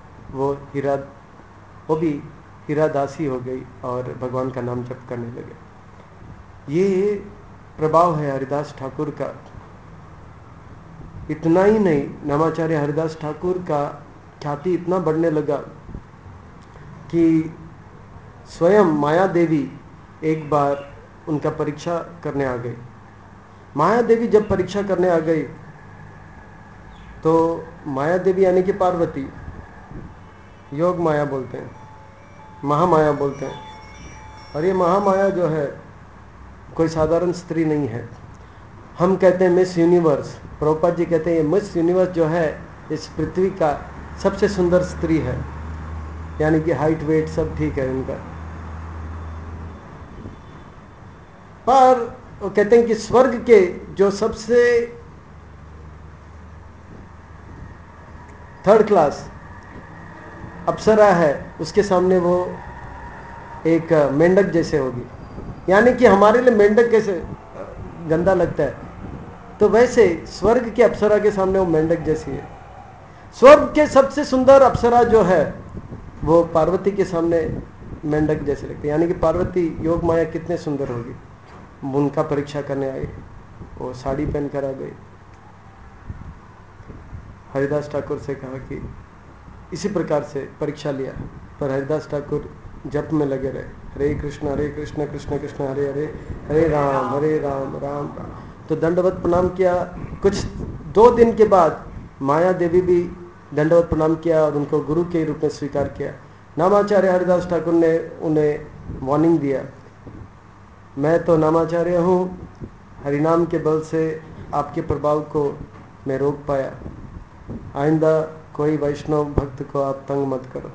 वो भी हीरादासी हो गई और भगवान का नाम जप करने लगे। ये प्रभाव है हरिदास ठाकुर का। इतना ही नहीं, नामाचार्य हरिदास ठाकुर का ख्याति इतना बढ़ने लगा कि स्वयं माया देवी एक बार उनका परीक्षा करने आ गई। माया देवी जब परीक्षा करने आ गई तो माया देवी यानी कि पार्वती, योग माया बोलते हैं, महामाया बोलते हैं। और ये महामाया जो है कोई साधारण स्त्री नहीं है। हम कहते हैं मिस यूनिवर्स, प्रभुपाद जी कहते हैं ये मिस यूनिवर्स जो है इस पृथ्वी का सबसे सुंदर स्त्री है, यानी कि हाइट वेट सब ठीक है उनका। पर वो कहते हैं कि स्वर्ग के जो सबसे थर्ड क्लास अप्सरा है उसके सामने वो एक मेंढक जैसे होगी। यानी कि हमारे लिए मेंढक कैसे गंदा लगता है, तो वैसे स्वर्ग के अप्सरा के सामने वो मेंढक जैसी है। स्वर्ग के सबसे सुंदर अप्सरा जो है वो पार्वती के सामने मेंढक जैसे लगते हैं। यानी कि पार्वती योग माया कितने सुंदर होगी। उनका परीक्षा करने आई, वो साड़ी पहन कर आ गई। हरिदास ठाकुर से कहा कि इसी प्रकार से परीक्षा लिया, पर हरिदास ठाकुर जप में लगे रहे, हरे कृष्ण कृष्ण कृष्ण हरे हरे, हरे राम राम राम। तो दंडवत प्रणाम किया। कुछ 2 दिन के बाद माया देवी भी दंडवत प्रणाम किया और उनको गुरु के रूप में स्वीकार किया। नामाचार्य हरिदास ठाकुर ने उन्हें वार्निंग दिया, मैं तो नामाचार्य हूँ, हरिनाम के बल से आपके प्रभाव को मैं रोक पाया, आइंदा कोई वैष्णव भक्त को आप तंग मत करो।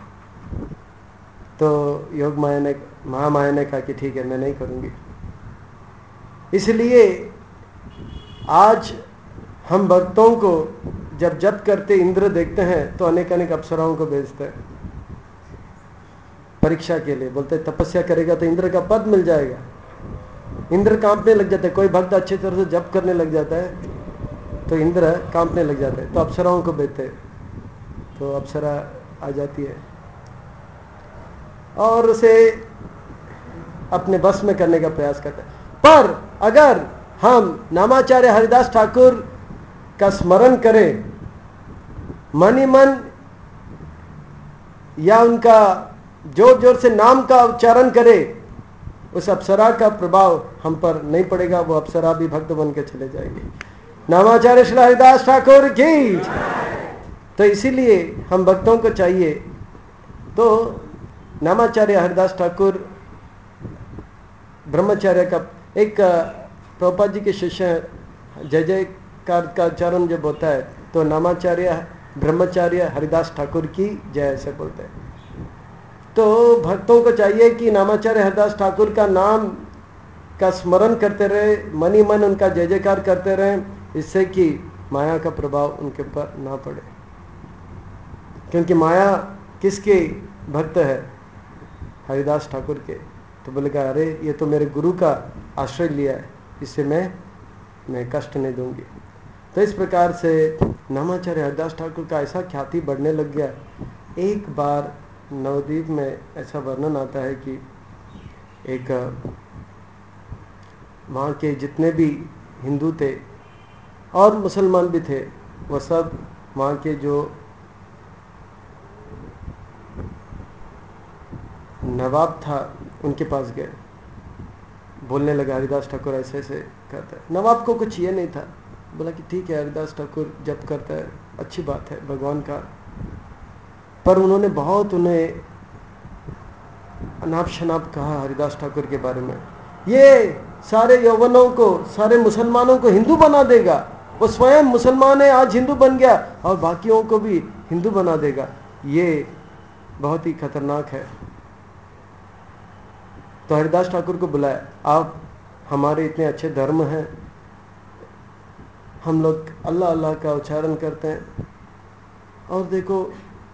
तो योग माया ने, महामाया ने कहा कि ठीक है मैं नहीं करूँगी। इसलिए आज हम भक्तों को जब जप करते इंद्र देखते हैं तो अनेक अनेक अप्सराओं को भेजते हैं परीक्षा के लिए। बोलते हैं तपस्या करेगा तो इंद्र का पद मिल जाएगा। इंद्र कांपने लग जाता है, कोई भक्त अच्छी तरह से जप करने लग जाता है तो इंद्र कांपने लग जाता है, तो अप्सराओं को भेजते हैं, तो अप्सरा आ जाती है और उसे अपने बस में करने का प्रयास करता है। पर अगर हम नामाचार्य हरिदास ठाकुर का स्मरण करें मन ही मन, या उनका जोर जोर से नाम का उच्चारण करें, उस अप्सरा का प्रभाव हम पर नहीं पड़ेगा, वो अप्सरा भी भक्त बन के चले जाएंगे। नामाचार्य श्री हरिदास ठाकुर की। तो इसीलिए हम भक्तों को चाहिए, तो नामाचार्य हरिदास ठाकुर ब्रह्मचार्य का एक प्रभुपाद जी के शिष्य जय जयकार का उच्चारण जब होता है तो नामाचार्य ब्रह्मचार्य हरिदास ठाकुर की जय ऐसे बोलते हैं। तो भक्तों को चाहिए कि नामाचार्य हरिदास ठाकुर का नाम का स्मरण करते रहे, मन ही मन उनका जय जयकार करते रहें, इससे कि माया का प्रभाव उनके ऊपर ना पड़े। क्योंकि माया किसके भक्त है? हरिदास ठाकुर के। तो बोलेगा अरे ये तो मेरे गुरु का आश्रय लिया है, इससे मैं कष्ट नहीं दूंगी। तो इस प्रकार से नामाचार्य हरिदास ठाकुर का ऐसा ख्याति बढ़ने लग गया। एक बार नवद्वीप में ऐसा वर्णन आता है कि एक वहाँ के जितने भी हिंदू थे और मुसलमान भी थे, वह सब वहाँ के जो नवाब था उनके पास गए। बोलने लगा हरिदास ठाकुर ऐसे ऐसे करता है। नवाब को कुछ ये नहीं था, बोला कि ठीक है हरिदास ठाकुर जप करता है, अच्छी बात है भगवान का। पर उन्होंने बहुत उन्हें अनाप शनाप कहा हरिदास ठाकुर के बारे में। ये सारे यौवनों को, सारे मुसलमानों को हिंदू बना देगा, वो स्वयं मुसलमान है आज हिंदू बन गया और बाकियों को भी हिंदू बना देगा, ये बहुत ही खतरनाक है। तो हरिदास ठाकुर को बुलाया, आप हमारे इतने अच्छे धर्म हैं, हम लोग अल्लाह अल्लाह का उच्चारण करते हैं और देखो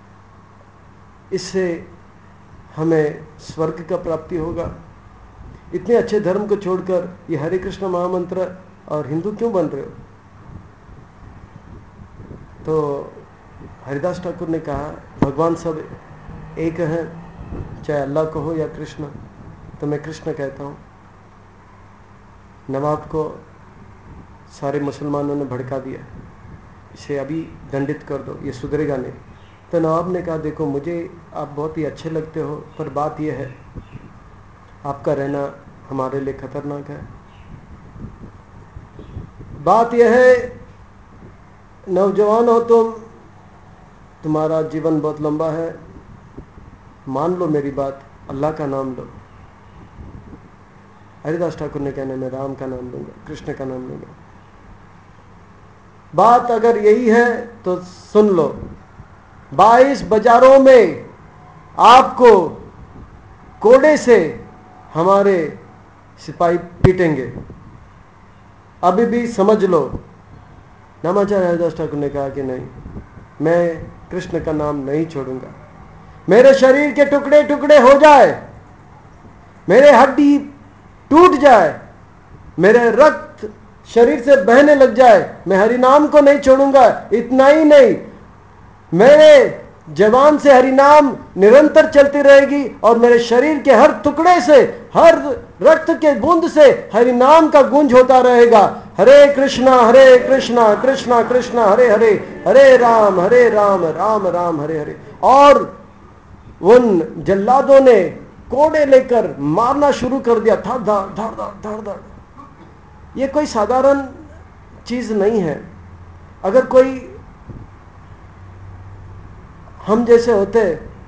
इससे हमें स्वर्ग का प्राप्ति होगा, इतने अच्छे धर्म को छोड़कर ये हरे कृष्ण महामंत्र और हिंदू क्यों बन रहे हो? तो हरिदास ठाकुर ने कहा भगवान सब एक हैं, चाहे अल्लाह कहो या कृष्ण, तो मैं कृष्ण कहता हूँ। नवाब को सारे मुसलमानों ने भड़का दिया, इसे अभी दंडित कर दो, ये सुधरेगा नहीं। तो नवाब ने कहा, देखो मुझे आप बहुत ही अच्छे लगते हो, पर बात यह है आपका रहना हमारे लिए खतरनाक है। बात यह है, नौजवान हो तुम, तुम्हारा जीवन बहुत लंबा है, मान लो मेरी बात, अल्लाह का नाम लो। हरिदास ठाकुर ने कहने में राम का नाम लूंगा, कृष्ण का नाम लूंगा। बात अगर यही है तो सुन लो, 22 बाजारों में आपको कोड़े से हमारे सिपाही पीटेंगे, अभी भी समझ लो। नामाचार्य हरिदास ठाकुर ने कहा कि नहीं, मैं कृष्ण का नाम नहीं छोड़ूंगा। मेरे शरीर के टुकड़े टुकड़े हो जाए, मेरे हड्डी टूट जाए, मेरे रक्त शरीर से बहने लग जाए, मैं हरि नाम को नहीं छोड़ूंगा। इतना ही नहीं, मेरे जवान से हरि नाम निरंतर चलती रहेगी और मेरे शरीर के हर टुकड़े से, हर रक्त के बूंद से हरि नाम का गूंज होता रहेगा। हरे कृष्णा कृष्णा कृष्णा हरे हरे, हरे राम राम राम हरे हरे। और उन जल्लादों ने कोड़े लेकर मारना शुरू कर दिया, धड़ धड़ धड़ धड़ धड़ धड़। ये कोई साधारण चीज नहीं है। अगर कोई हम जैसे होते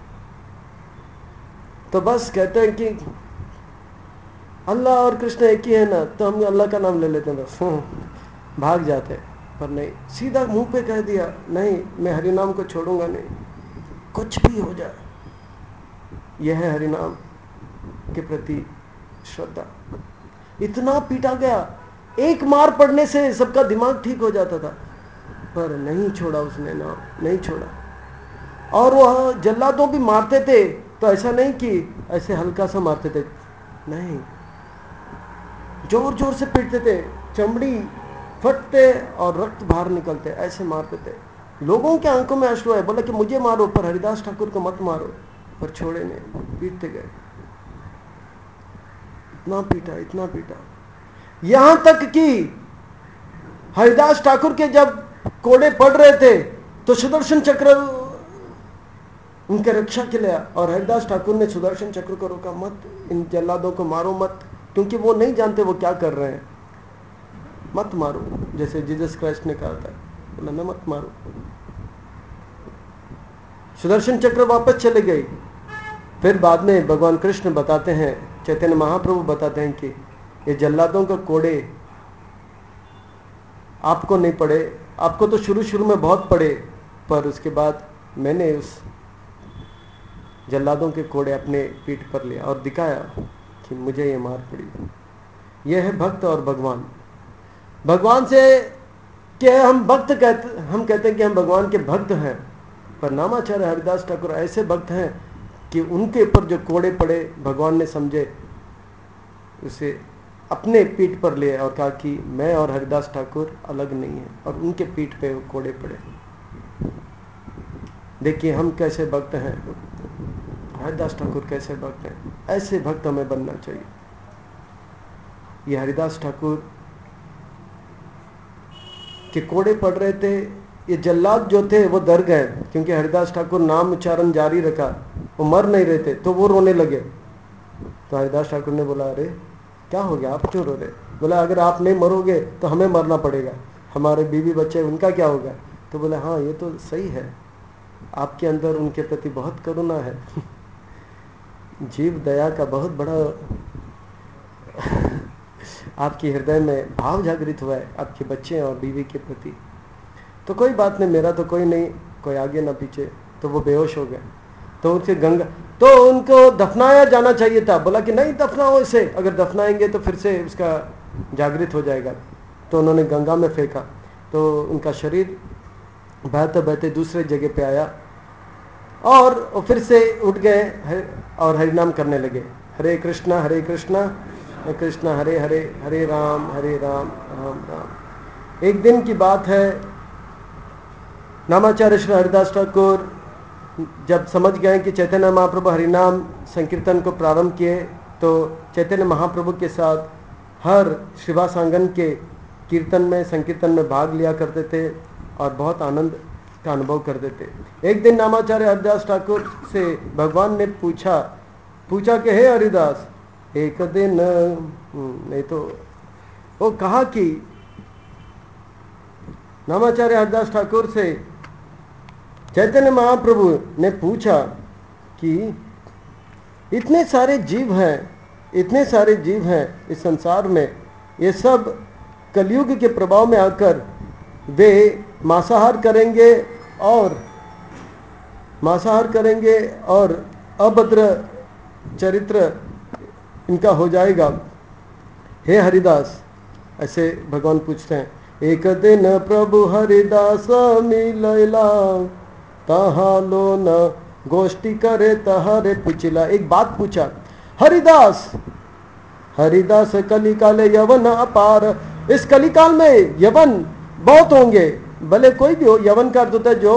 तो बस कहते हैं कि अल्लाह और कृष्ण एक ही है ना, तो हम अल्लाह का नाम ले लेते हैं, बस भाग जाते। पर नहीं, सीधा मुंह पे कह दिया, नहीं मैं हरि नाम को छोड़ूंगा नहीं, कुछ भी हो जाए। यह है हरि नाम के प्रति श्रद्धा। इतना पीटा गया, एक मार पड़ने से सबका दिमाग ठीक हो जाता था, पर नहीं छोड़ा उसने नाम, नहीं छोड़ा। और वह जल्लादों भी मारते थे तो ऐसा नहीं कि ऐसे हल्का सा मारते थे, नहीं, जोर जोर से पीटते थे, चमड़ी फटते और रक्त बाहर निकलते, ऐसे मारते थे। लोगों के आंखों में अश्रु है, बोला कि मुझे मारो पर हरिदास ठाकुर को मत मारो, पर छोड़े नहीं, पीटते गए। इतना पीटा, इतना पीटा, यहां तक कि हरिदास ठाकुर के जब कोड़े पड़ रहे थे तो सुदर्शन चक्र उनके रक्षा के लिए, और हरिदास ठाकुर ने सुदर्शन चक्र को रोका, मत इन जल्लादों को मारो मत, क्योंकि वो नहीं जानते वो क्या कर रहे हैं, मत मारो। जैसे जीसस क्राइस्ट ने कहा था, बोला ना मत मारो। सुदर्शन चक्र वापस चले गई। फिर बाद में भगवान कृष्ण बताते हैं, चैतन्य महाप्रभु बताते हैं कि ये जल्लादों के कोड़े आपको नहीं पड़े, आपको तो शुरू शुरू में बहुत पड़े, पर उसके बाद मैंने उस जल्लादों के कोड़े अपने पीठ पर लिया और दिखाया कि मुझे ये मार पड़ी। यह है भक्त और भगवान। भगवान से कि हम भक्त हम कहते हैं कि हम भगवान के भक्त हैं, पर नामाचार्य हरिदास ठाकुर ऐसे भक्त हैं कि उनके ऊपर जो कोड़े पड़े भगवान ने समझे, उसे अपने पीठ पर लिए और कहा कि मैं और हरिदास ठाकुर अलग नहीं है, और उनके पीठ पे वो कोड़े पड़े। देखिए हम कैसे भक्त हैं, हरिदास ठाकुर कैसे भक्त हैं। ऐसे भक्त हमें बनना चाहिए। ये हरिदास ठाकुर के कोड़े पड़ रहे थे, ये जल्लाद जो थे वो डर गए, क्योंकि हरिदास ठाकुर नाम उच्चारण जारी रखा, वो मर नहीं रहे थे, तो वो रोने लगे। तो हरिदास ठाकुर ने बोला, अरे क्या हो गया, आप क्यों रो रहे? बोला, अगर आप नहीं मरोगे तो हमें मरना पड़ेगा, हमारे बीवी बच्चे उनका क्या होगा? तो बोला, हाँ ये तो सही है, आपके अंदर उनके प्रति बहुत करुणा है, जीव दया का बहुत बड़ा आपके हृदय में भाव जागृत हुआ है आपके बच्चे और बीवी के प्रति। तो कोई बात नहीं, मेरा तो कोई नहीं, कोई आगे ना पीछे। तो वो बेहोश हो गए। तो उनसे गंगा, तो उनको दफनाया जाना चाहिए था। बोला कि नहीं दफनाओ इसे, अगर दफनाएंगे तो फिर से उसका जागृत हो जाएगा। तो उन्होंने गंगा में फेंका, तो उनका शरीर बहते बहते दूसरे जगह पे आया और फिर से उठ गए और हरिनाम करने लगे, हरे कृष्णा कृष्णा हरे हरे, हरे राम राम राम। एक दिन की बात है, नामाचार्य श्री हरिदास ठाकुर जब समझ गए कि चैतन्य महाप्रभु हरिनाम संकीर्तन को प्रारंभ किए, तो चैतन्य महाप्रभु के साथ हर शिवासांगन के कीर्तन में, संकीर्तन में भाग लिया करते थे और बहुत आनंद का अनुभव कर देते। एक दिन नामाचार्य हरिदास ठाकुर से भगवान ने पूछा कि हे हरिदास, एक दिन नहीं तो वो कहा कि नामाचार्य हरिदास ठाकुर से चैतन्य महाप्रभु ने पूछा कि इतने सारे जीव हैं इस संसार में, ये सब कलयुग के प्रभाव में आकर वे मांसाहार करेंगे और अभद्र चरित्र इनका हो जाएगा। हे हरिदास, ऐसे भगवान पूछते हैं। एक दिन प्रभु हरिदास मिलैला, तहा लो न गोष्ठी करे तहारे पुचिला। एक बात पूछा, हरिदास कलिकाले यवन अपार, इस कलिकाल में यवन बहुत होंगे, भले कोई भी हो। यवन का अर्थ होता है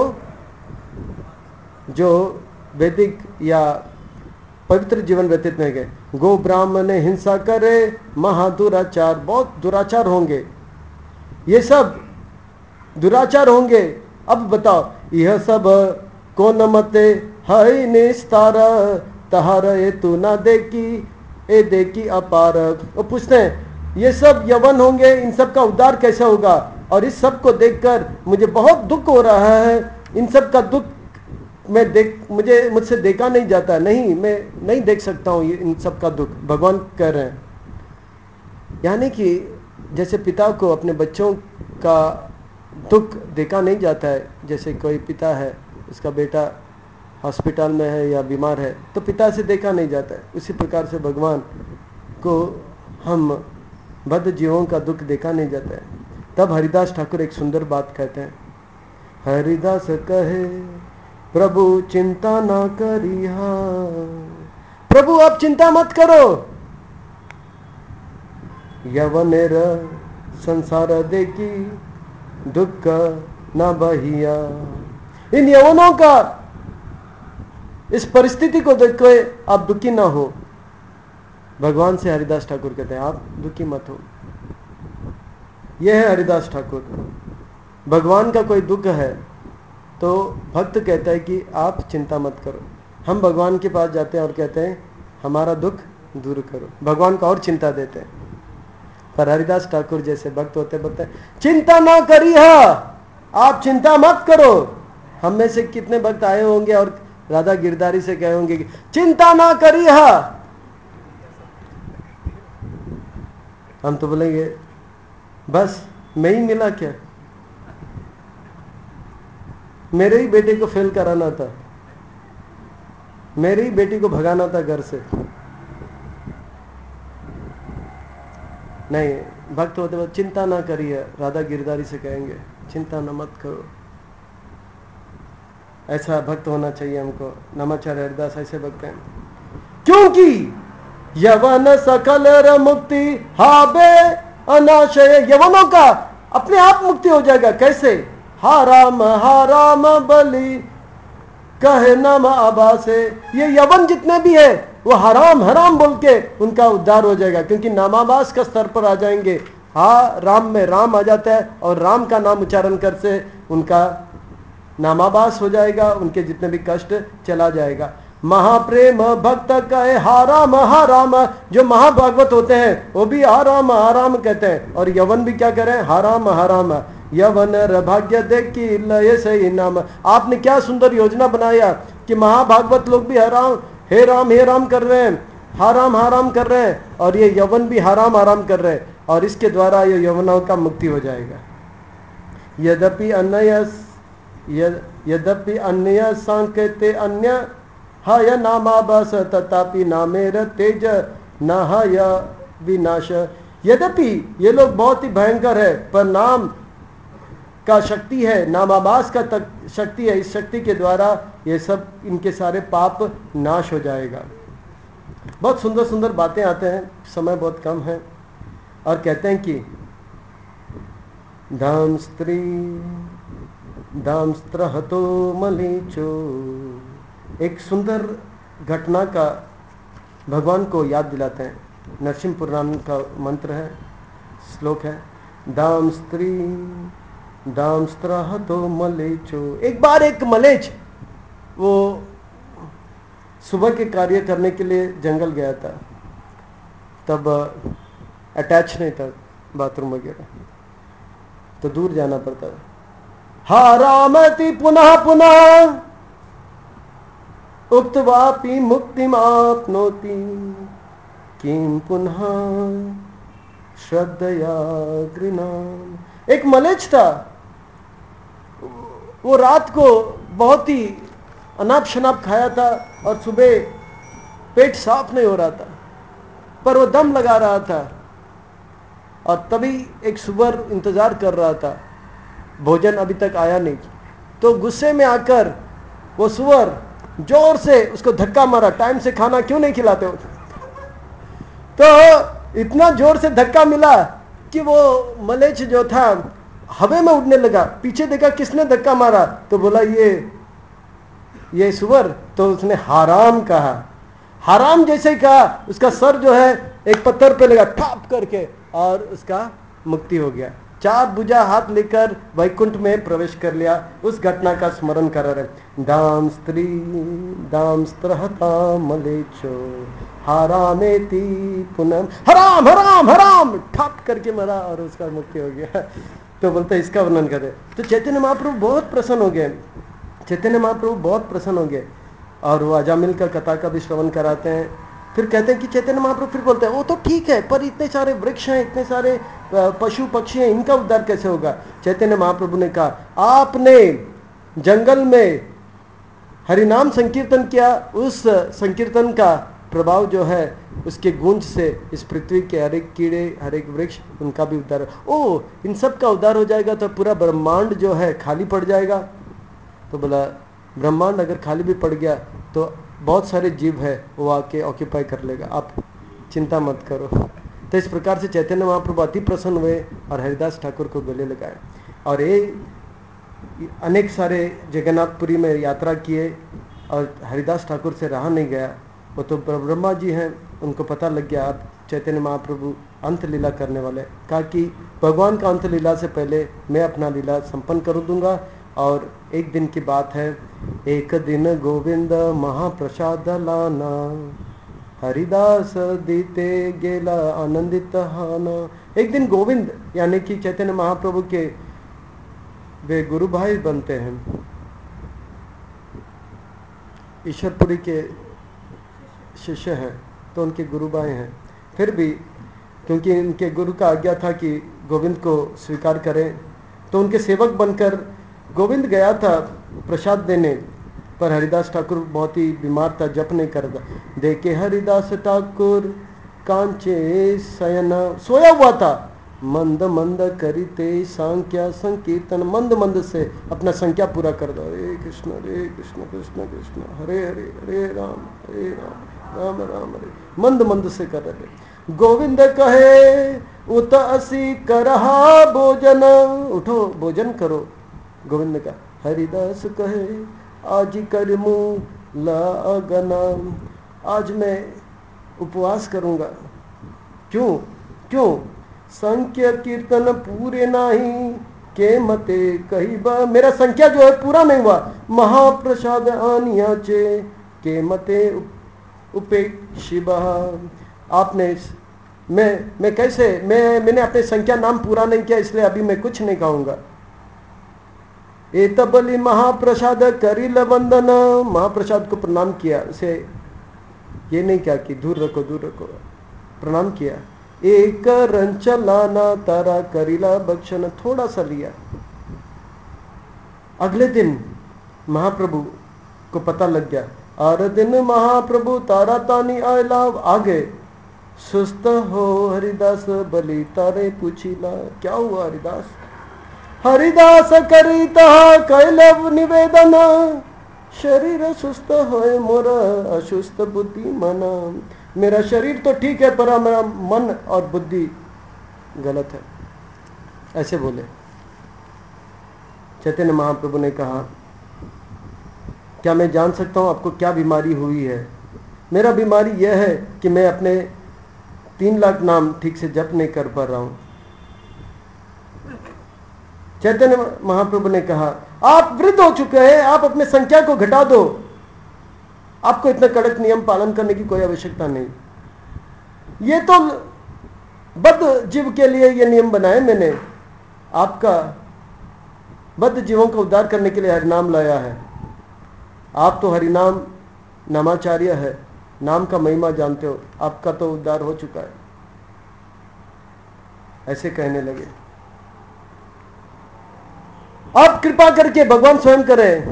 जो वैदिक या पवित्र जीवन व्यतीत नहीं गए। गो ब्राह्मण हिंसा करे, महादुराचार, बहुत दुराचार होंगे, ये सब दुराचार होंगे। अब बताओ, यह सब कौन मते है निस्तार, तहार ये तू ना देखी ए देखी अपार। वो पूछते हैं ये सब यवन होंगे, इन सब का उद्धार कैसे होगा? और इस सब को देखकर मुझे बहुत दुख हो रहा है। इन सब का दुख मुझसे देखा नहीं जाता, नहीं, मैं नहीं देख सकता हूँ इन सब का दुख। भगवान कह रहे हैं, यानी कि जैसे पिता को अपने बच्चों का दुख देखा नहीं जाता है, जैसे कोई पिता है, उसका बेटा हॉस्पिटल में है या बीमार है तो पिता से देखा नहीं जाता है, उसी प्रकार से भगवान को हम बद्ध जीवों का दुख देखा नहीं जाता है। तब हरिदास ठाकुर एक सुंदर बात कहते हैं। हरिदास कहे, प्रभु चिंता ना करिहा, प्रभु आप चिंता मत करो। यवनेर संसार देखी दुख न बहिया, इन यवनों का इस परिस्थिति को देखकर आप दुखी ना हो। भगवान से हरिदास ठाकुर कहते हैं आप दुखी मत हो। यह है हरिदास ठाकुर। भगवान का कोई दुख है तो भक्त कहता है कि आप चिंता मत करो। हम भगवान के पास जाते हैं और कहते हैं हमारा दुख दूर करो, भगवान को और चिंता देते हैं। पर हरिदास ठाकुर जैसे भक्त होते हैं चिंता ना करिए, आप चिंता मत करो। हम में से कितने भक्त आए होंगे और राधा गिरधारी से कहे होंगे कि चिंता ना करिए, हम तो बोलेंगे बस मैं ही मिला क्या, मेरे ही बेटे को फेल कराना था, मेरी ही बेटी को भगाना था घर से। नहीं, भक्त होते वक्त चिंता ना करिए, राधा गिरधारी से कहेंगे चिंता न मत करो। ऐसा भक्त होना चाहिए हमको। नामाचार्य हरिदास ऐसे भक्त हैं, क्योंकि यवन सकल मुक्ति हाबे अनाशय, यवनों का अपने आप मुक्ति हो जाएगा। कैसे? हा राम बलि कहे नम आभासे, ये यवन जितने भी है वो हराम हराम बोल के उनका उद्धार हो जाएगा, क्योंकि नामाभास का स्तर पर आ जाएंगे। हा राम में राम आ जाता है और राम का नाम उच्चारण कर से उनका नामाभास हो जाएगा, उनके जितने भी कष्ट चला जाएगा। महाप्रेम भक्त कहे हा राम, जो महाभागवत होते हैं वो भी हा राम कहते हैं, और यवन भी क्या कह रहे हैं? हा राम। यवन भाग्य देखी लय सही नाम। आपने क्या सुंदर योजना बनाया कि महाभागवत लोग भी हे राम कर रहे हैं, हा राम कर रहे हैं, और ये यवन भी हा राम कर रहे हैं, और इसके द्वारा ये यवनों का मुक्ति हो जाएगा। यद्यपि अन्य सांकेते अन्य हय नामाभास, तथापि नामेर तेज नहय विनाश। यद्यपि ये लोग बहुत ही भयंकर है, पर नाम का शक्ति है, नामाभास का शक्ति है, इस शक्ति के द्वारा ये सब इनके सारे पाप नाश हो जाएगा। बहुत सुंदर सुंदर बातें आते हैं, समय बहुत कम है, और कहते हैं कि दामस्त्रहतो मलीचो। एक सुंदर घटना का भगवान को याद दिलाते हैं। नरसिंह पुराण का मंत्र है, श्लोक है, दाम स्त्री डांस्त्रह तो मलेचो। एक बार एक मलेच वो सुबह के कार्य करने के लिए जंगल गया था, तब अटैच नहीं था बाथरूम वगैरह, तो दूर जाना पड़ता है। हा रामति पुनः पुनः उक्तवापि मुक्तिमाप्नोति किं पुनः श्रद्धया गृणाम। एक मलेच था, वो रात को बहुत ही अनाप शनाप खाया था और सुबह पेट साफ नहीं हो रहा था, पर वो दम लगा रहा था और तभी एक सुअर इंतजार कर रहा था, भोजन अभी तक आया नहीं। तो गुस्से में आकर वो सुअर जोर से उसको धक्का मारा, टाइम से खाना क्यों नहीं खिलाते हो। तो इतना जोर से धक्का मिला कि वो मलेच जो था हवा में उड़ने लगा। पीछे देखा किसने धक्का मारा, तो बोला ये सुअर। तो उसने हराम कहा। हराम जैसे ही कहा, उसका सर जो है एक पत्थर पे लगा ठाप करके और उसका मुक्ति हो गया। 4 भुजा हाथ लेकर वैकुंठ में प्रवेश कर लिया। उस घटना का स्मरण कर रहे। दाम स्त्री दाम स्त्रहता मलेचो हरामेति पुनः हराम हराम हराम ठाप करके मरा और उसका मुक्ति हो गया। तो बोलते इसका वर्णन करे। तो चैतन्य महाप्रभु बहुत प्रसन्न हो गए। चैतन्य महाप्रभु बहुत प्रसन्न हो गए और वो अजामिल का कथा का भी श्रवण कराते हैं। फिर कहते हैं कि चैतन्य महाप्रभु फिर बोलते हैं वो तो ठीक है, पर इतने सारे वृक्ष हैं, इतने सारे पशु पक्षी हैं, इनका उद्धार कैसे होगा। चैतन्य महाप्रभु ने कहा आपने जंगल में हरिनाम संकीर्तन किया, उस संकीर्तन का प्रभाव जो है उसके गूंज से इस पृथ्वी के हर एक कीड़े हर एक वृक्ष उनका भी उद्धार। ओ इन सब का उद्धार हो जाएगा तो पूरा ब्रह्मांड जो है खाली पड़ जाएगा। तो बोला ब्रह्मांड अगर खाली भी पड़ गया तो बहुत सारे जीव है वो आके ऑक्यूपाई कर लेगा, आप चिंता मत करो। तो इस प्रकार से चैतन्य महाप्रभु अति प्रसन्न हुए और हरिदास ठाकुर को गले लगाए और ये अनेक सारे जगन्नाथपुरी में यात्रा किए और हरिदास ठाकुर से रहा नहीं गया। वो तो ब्रह्मा जी हैं, उनको पता लग गया आप चैतन्य महाप्रभु अंत लीला करने वाले। कहा कि भगवान का अंत लीला से पहले मैं अपना लीला संपन्न कर दूंगा। और एक दिन की बात है, एक दिन गोविंद महाप्रसाद लाना हरिदास दीते गेला आनंदित हाना। एक दिन गोविंद यानी कि चैतन्य महाप्रभु के वे गुरु भाई बनते हैं, ईश्वरपुरी के शिष्य हैं तो उनके गुरु भाई हैं। फिर भी क्योंकि उनके गुरु का आज्ञा था कि गोविंद को स्वीकार करें, तो उनके सेवक बनकर गोविंद गया था प्रसाद देने, पर हरिदास ठाकुर बहुत ही बीमार था, जप नहीं करता। देखे हरिदास ठाकुर कांचे शयन, सोया हुआ था। मंद मंद करिते सांख्या संकीर्तन, मंद मंद से अपना संख्या पूरा कर दो। हरे कृष्ण कृष्ण कृष्ण हरे हरे हरे राम राम राम हरे, मंद मंद से कर रहे। गोविंद कहे उत असी करहा भोजन, उठो भोजन करो। गोविंद का हरिदास कहे आज कर मुँह लगना, आज मैं उपवास करूंगा। क्यों क्यों? संख्या कीर्तन पूरे नहीं के मते कही बा, मेरा संख्या जो है पूरा नहीं हुआ। महाप्रसाद आनिया चे के मते उपेक्षिबा, आपने मैं कैसे मैंने अपने संख्या नाम पूरा नहीं किया, इसलिए अभी मैं कुछ नहीं खाऊंगा। एतबली महाप्रसाद करिल वंदन, महाप्रसाद को प्रणाम किया, उसे ये नहीं क्या कि दूर रखो प्रणाम किया। एक रंच लाना तारा करिला बक्षण, थोड़ा सा लिया। अगले दिन महाप्रभु को पता लग गया, और दिन महाप्रभु तारा तानी आयला, आ गए। सुस्त हो हरिदास बलि तारे पूछिला, क्या हुआ हरिदास? हरिदास करिता कैलव निवेदन, शरीर सुस्त होए मोर असुस्त बुद्धि मना, मेरा शरीर तो ठीक है पर मेरा मन और बुद्धि गलत है, ऐसे बोले। चैतन्य महाप्रभु ने कहा, क्या मैं जान सकता हूं आपको क्या बीमारी हुई है? मेरा बीमारी यह है कि मैं अपने 3 लाख नाम ठीक से जप नहीं कर पा रहा हूं। चैतन्य महाप्रभु ने कहा, आप वृद्ध हो चुके हैं, आप अपने संख्या को घटा दो, आपको इतना कड़क नियम पालन करने की कोई आवश्यकता नहीं। ये तो बद्ध जीव के लिए ये नियम बनाए मैंने, आपका बद्ध जीवों का उद्धार करने के लिए हरिनाम लाया है। आप तो हरिनाम नामाचार्य है, नाम का महिमा जानते हो, आपका तो उद्धार हो चुका है। ऐसे कहने लगे। आप कृपा करके, भगवान स्वयं करें,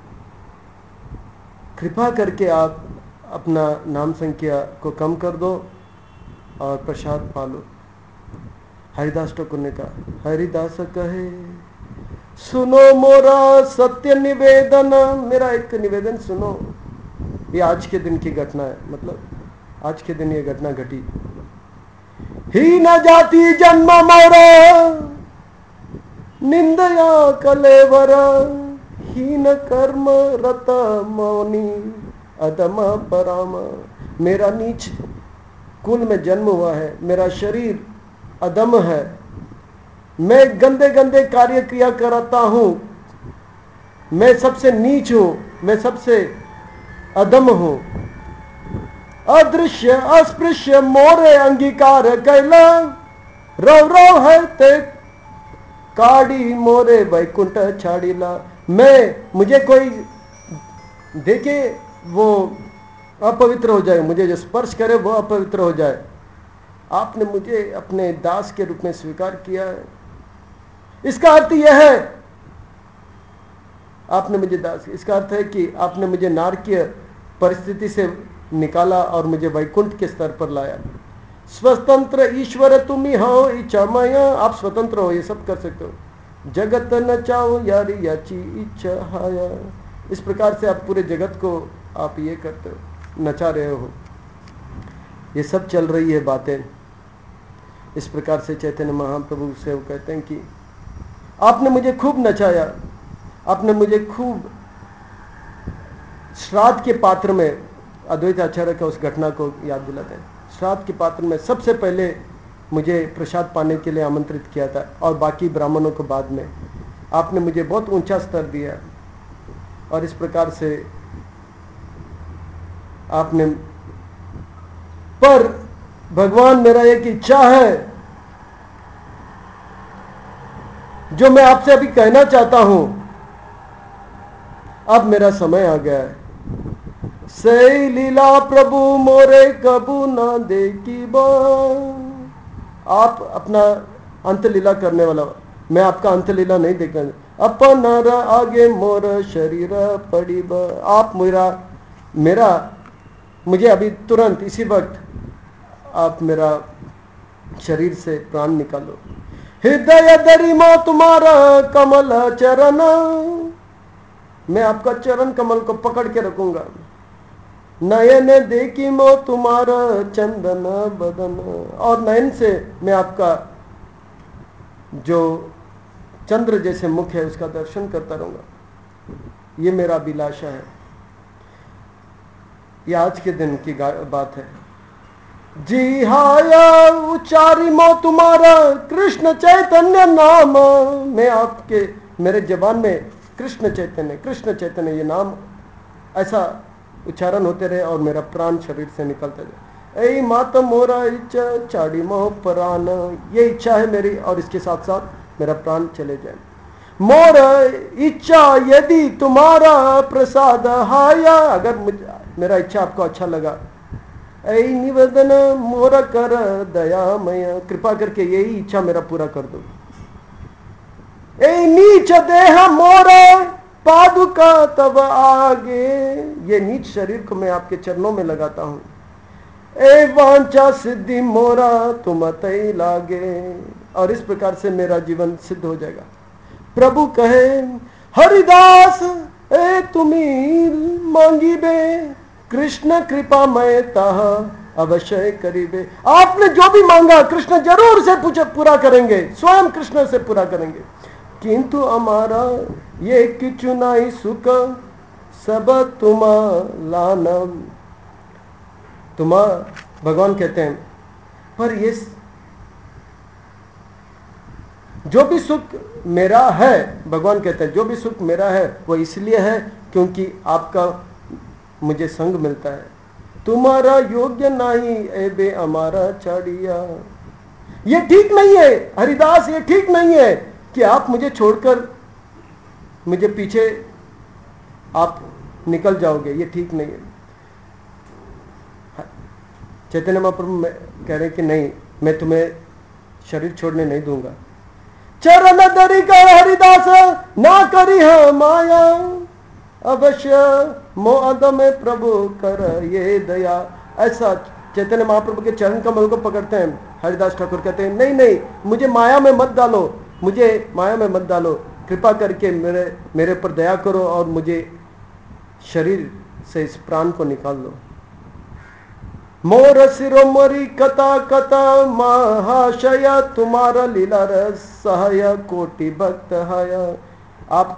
कृपा करके आप अपना नाम संख्या को कम कर दो और प्रसाद पालो। हरिदास ठाकुर ने कहा, हरिदास कहे सुनो मोरा सत्य निवेदन, मेरा एक निवेदन सुनो। ये आज के दिन की घटना है, मतलब आज के दिन ये घटना घटी। ही न जाति जन्म मोरा निंदया कलेवर, हीन कर्म रत मौनी अदम पराम। मेरा नीच कुल में जन्म हुआ है, मेरा शरीर अदम है, मैं गंदे गंदे कार्य क्रिया कराता हूं, मैं सबसे नीच हूं, मैं सबसे अदम हूं। अदृश्य अस्पृश्य मोरे अंगीकार कैला, रव रव है ते काड़ी मोरे वैकुंठ छाड़ीला। मुझे कोई देखे वो अपवित्र हो जाए, मुझे जो स्पर्श करे वो अपवित्र हो जाए। आपने मुझे अपने दास के रूप में स्वीकार किया है, इसका अर्थ यह है, आपने मुझे दास, इसका अर्थ है कि आपने मुझे नारकीय परिस्थिति से निकाला और मुझे वैकुंठ के स्तर पर लाया। स्वतंत्र ईश्वर तुम ही हो इच्छामय, आप स्वतंत्र हो, ये सब कर सकते हो। जगत न चाहो यारी याची इच्छा हाया। इस प्रकार से आप पूरे जगत को आप ये करते हो, नचा रहे हो। ये सब चल रही है बातें। इस प्रकार से चैतन्य महाप्रभु से वो कहते हैं कि आपने मुझे खूब नचाया, आपने मुझे खूब श्राद्ध के पात्र में, अद्वैत आचार्य का उस घटना को याद दिलाते हैं। श्राद्ध के पात्र में सबसे पहले मुझे प्रसाद पाने के लिए आमंत्रित किया था और बाकी ब्राह्मणों को बाद में। आपने मुझे बहुत ऊंचा स्तर दिया और इस प्रकार से आपने, पर भगवान मेरा एक इच्छा है जो मैं आपसे अभी कहना चाहता हूं। अब मेरा समय आ गया है। सही लीला प्रभु मोरे कबू ना देखी बा। आप अपना अंत लीला करने वाला, मैं आपका अंत लीला नहीं देखना। अपन आगे मोर शरीर पड़ी बा। आप मेरा मुझे अभी तुरंत इसी वक्त आप मेरा शरीर से प्राण निकालो। हृदय दरी मो तुम्हारा कमल चरण, मैं आपका चरण कमल को पकड़ के रखूंगा। नयन देखी मो तुम्हारा चंदन बदन, और नयन से मैं आपका जो चंद्र जैसे मुख है उसका दर्शन करता रहूंगा। ये मेरा अभिलाषा है। ये आज के दिन की बात है। जी हाया उच्चारी मो तुम्हारा कृष्ण चैतन्य नाम, मैं आपके मेरे जबान में कृष्ण चैतन्य ये नाम ऐसा उच्चारण होते रहे और मेरा प्राण शरीर से निकलता जाए। ऐ माता मोरा इच्छा चाड़ी मोह प्राण, ये इच्छा है मेरी और इसके साथ साथ मेरा प्राण चले जाए। मोर इच्छा यदि तुम्हारा प्रसाद हाया, अगर मेरा इच्छा आपको अच्छा लगा। ऐ निवेदन मोर कर दयामय, कृपा करके यही इच्छा मेरा पूरा कर दो। ऐ नीच देह मोरा पादुका तब आगे, ये नीच शरीर को मैं आपके चरणों में लगाता हूं। ए वांछा सिद्धि मोरा तुम तई लागे, और इस प्रकार से मेरा जीवन सिद्ध हो जाएगा। प्रभु कहे हरिदास ए तुम्ही मांगी बे, कृष्ण कृपा मैं ताह अवश्य करीबे। आपने जो भी मांगा कृष्ण जरूर से पूरा करेंगे, स्वयं कृष्ण से पूरा करेंगे। किंतु हमारा ये किचु नाई सुख सब तुम लानम, तुम भगवान कहते हैं पर ये जो भी सुख मेरा है, भगवान कहते हैं जो भी सुख मेरा है वो इसलिए है क्योंकि आपका मुझे संग मिलता है। तुम्हारा योग्य नहीं एबे हमारा छाड़िया। ये ठीक नहीं है हरिदास, ये ठीक नहीं है कि आप मुझे छोड़कर मुझे पीछे आप निकल जाओगे, ये ठीक नहीं है। चैतन्य महाप्रभु कह रहे कि नहीं, मैं तुम्हें शरीर छोड़ने नहीं दूंगा। चरण दरी का हरिदास ना करी है माया, अवश्य मोहद में प्रभु कर ये दया। ऐसा चैतन्य महाप्रभु के चरण कमल को पकड़ते हैं हरिदास ठाकुर, कहते हैं नहीं नहीं, मुझे माया में मत डालो, मुझे माया में मत डालो, कृपा करके मेरे पर दया करो और मुझे शरीर से इस प्राण को निकाल लो। मोर शिरोमणि कथा कथा महाशय, तुम्हारा लीला रस सहाय कोटि भक्त हाय। आप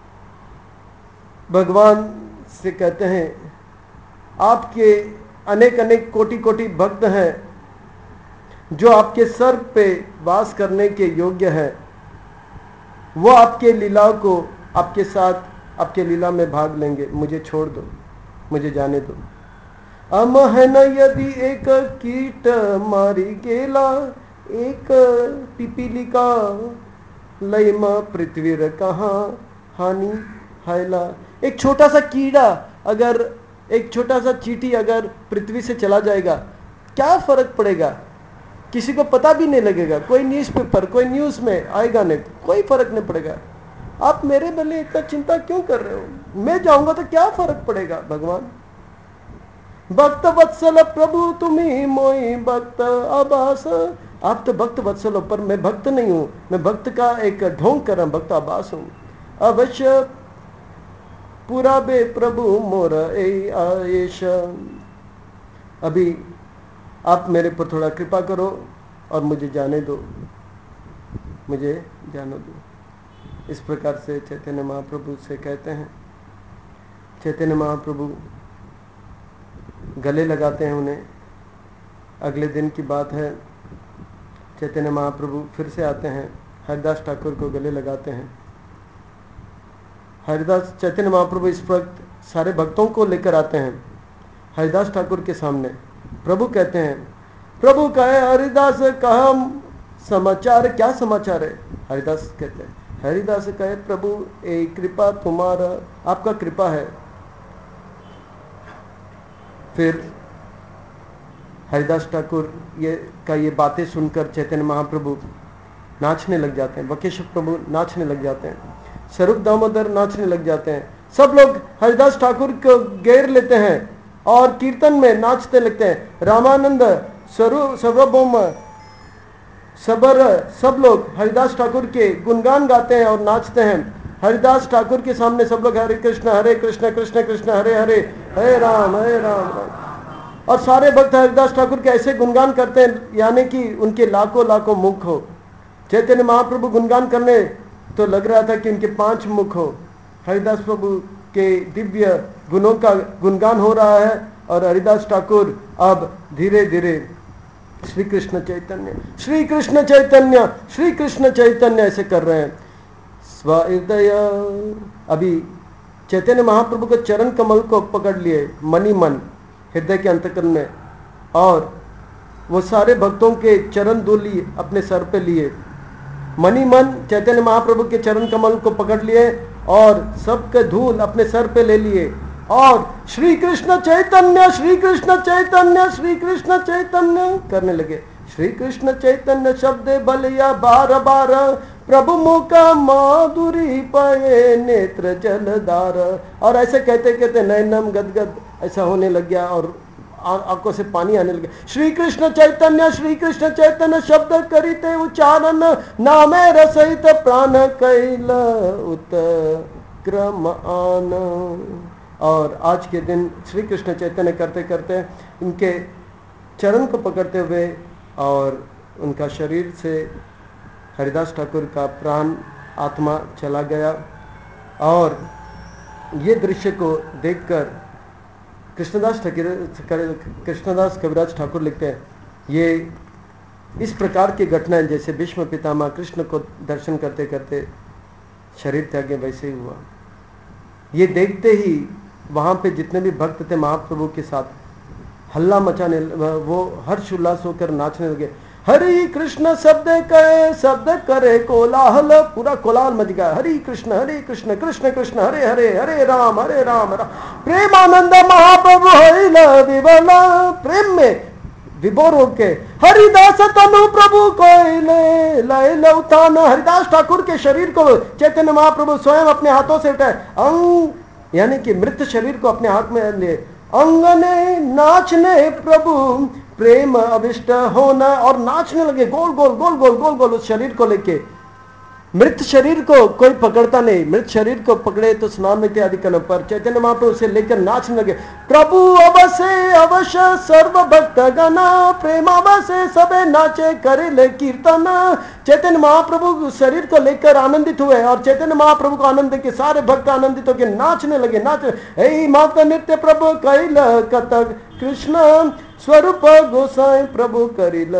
भगवान से कहते हैं आपके अनेक अनेक कोटि कोटि भक्त हैं जो आपके सर पे वास करने के योग्य हैं, वो आपके लीला को आपके साथ आपके लीला में भाग लेंगे। मुझे छोड़ दो, मुझे जाने दो। अमहन यदि एक कीट मारी गेला, एक पिपीलिका लयम पृथ्वी कहाँ हानि हैला। एक छोटा सा कीड़ा अगर, एक छोटा सा चींटी अगर पृथ्वी से चला जाएगा क्या फर्क पड़ेगा, किसी को पता भी नहीं लगेगा, कोई न्यूज़पेपर कोई न्यूज़ में आएगा नहीं, कोई फर्क नहीं पड़ेगा। आप मेरे भले इतना चिंता क्यों कर रहे हो, मैं जाऊंगा तो क्या फर्क पड़ेगा। भगवान भक्त वत्सल प्रभु तुम्ही मोई भक्त आभास। आप तो भक्त वत्सल हो पर मैं भक्त नहीं हूं, मैं भक्त का एक ढोंग कर रहा हूं, भक्त आभास हूं। अवश्य पूरा बे प्रभु मोर ए आयेश। अभी आप मेरे पर थोड़ा कृपा करो और मुझे जाने दो, मुझे जाने दो। इस प्रकार से चैतन्य महाप्रभु से कहते हैं। चैतन्य महाप्रभु गले लगाते हैं उन्हें। अगले दिन की बात है, चैतन्य महाप्रभु फिर से आते हैं, हरिदास ठाकुर को गले लगाते हैं। हरिदास चैतन्य महाप्रभु इस वक्त सारे भक्तों को लेकर आते हैं हरिदास ठाकुर के सामने। प्रभु कहते हैं, प्रभु कहे हरिदास कहा समाचार, क्या समाचार है। हरिदास कहते हैं, हरिदास कहे प्रभु ए कृपा तुम्हारा, आपका कृपा है। फिर हरिदास ठाकुर ये बातें सुनकर चैतन्य महाप्रभु नाचने लग जाते हैं, बकेश्वर प्रभु नाचने लग जाते हैं, स्वरूप दामोदर नाचने लग जाते हैं। सब लोग हरिदास ठाकुर को घेर लेते हैं और कीर्तन में नाचते लगते हैं। रामानंद, सर्वभौम, सबर, सब लोग हरिदास ठाकुर के गुणगान गाते हैं और नाचते हैं। हरिदास ठाकुर के सामने सब लोग हरे कृष्ण कृष्ण कृष्ण हरे हरे, हरे राम राम। और सारे भक्त हरिदास ठाकुर के ऐसे गुणगान करते हैं यानी कि उनके लाखों लाखों मुख हो। चैतन्य महाप्रभु गुणगान करने तो लग रहा था कि उनके 5 मुख हो। हरिदास प्रभु के दिव्य गुणों का गुणगान हो रहा है और हरिदास ठाकुर अब धीरे धीरे श्री कृष्ण चैतन्य श्री कृष्ण चैतन्य श्री कृष्ण चैतन्य ऐसे कर रहे हैं। स्वहृदय, अभी चैतन्य महाप्रभु के चरण कमल को पकड़ लिए मणि मन हृदय के अंतःकरण में, और वो सारे भक्तों के चरण धूलि अपने सर पे लिए। मणि मन चैतन्य महाप्रभु के चरण कमल को पकड़ लिए और सबके धूल अपने सर पे ले लिए और श्री कृष्ण चैतन्य श्री कृष्ण चैतन्य श्री कृष्ण चैतन्य करने लगे। श्री कृष्ण चैतन्य शब्द बलिया बार बार, प्रभु मुका माधुरी पाए नेत्र जलधार। और ऐसे कहते कहते नयनम गदगद ऐसा होने लग गया और आंखों से पानी आने लगे। श्री कृष्ण चैतन्य शब्द करीते उच्चारण, नामे रसहित प्राण कैल उत्क्रम आन। और आज के दिन श्री कृष्ण चैतन्य करते करते उनके चरण को पकड़ते हुए और उनका शरीर से हरिदास ठाकुर का प्राण आत्मा चला गया। और ये दृश्य को देखकर कृष्णदास कविराज ठाकुर लिखते हैं, ये इस प्रकार की घटनाएं जैसे भीष्म पितामह कृष्ण को दर्शन करते करते शरीर त्यागे, वैसे ही हुआ। ये देखते ही वहां पे जितने भी भक्त थे महाप्रभु के साथ हल्ला मचाने, वो हर्ष उल्लास होकर नाचने लगे। हरि कृष्ण शब्द कहे, शब्द करे कोलाहल, पूरा कोलाहल मच गया। हरि कृष्ण कृष्ण कृष्ण हरे हरे, हरे राम राम। प्रेमानंद महाप्रभु हरिल विवल, प्रेम में विभोर होके हरिदास तनु प्रभु कोयले लय उतान। हरिदास ठाकुर के शरीर को चैतन्य महाप्रभु स्वयं अपने हाथों से उठाए, अंग यानी कि मृत शरीर को अपने हाथ में ले, अंगने नाचने प्रभु प्रेम अविष्ट होना, और नाचने लगे गोल गोल गोल गोल गोल गोल उस शरीर को लेके। मृत शरीर को कोई पकड़ता नहीं, मृत शरीर को पकड़े तो स्नान में इत्यादि करना, पर चैतन्य महाप्रभु उसे लेकर नाचने लगे। प्रभु अवश्य अवश्य सर्व भक्त गना, प्रेम अवश्य सबे नाचे करे ले कीर्तन। चैतन्य महाप्रभु शरीर को लेकर आनंदित हुए और चैतन्य महाप्रभु को आनंद के सारे भक्त आनंदित होकर नाचने लगे। हे मात नृत्य प्रभु कैल कथक कृष्ण स्वरूप गोसाई प्रभु करिल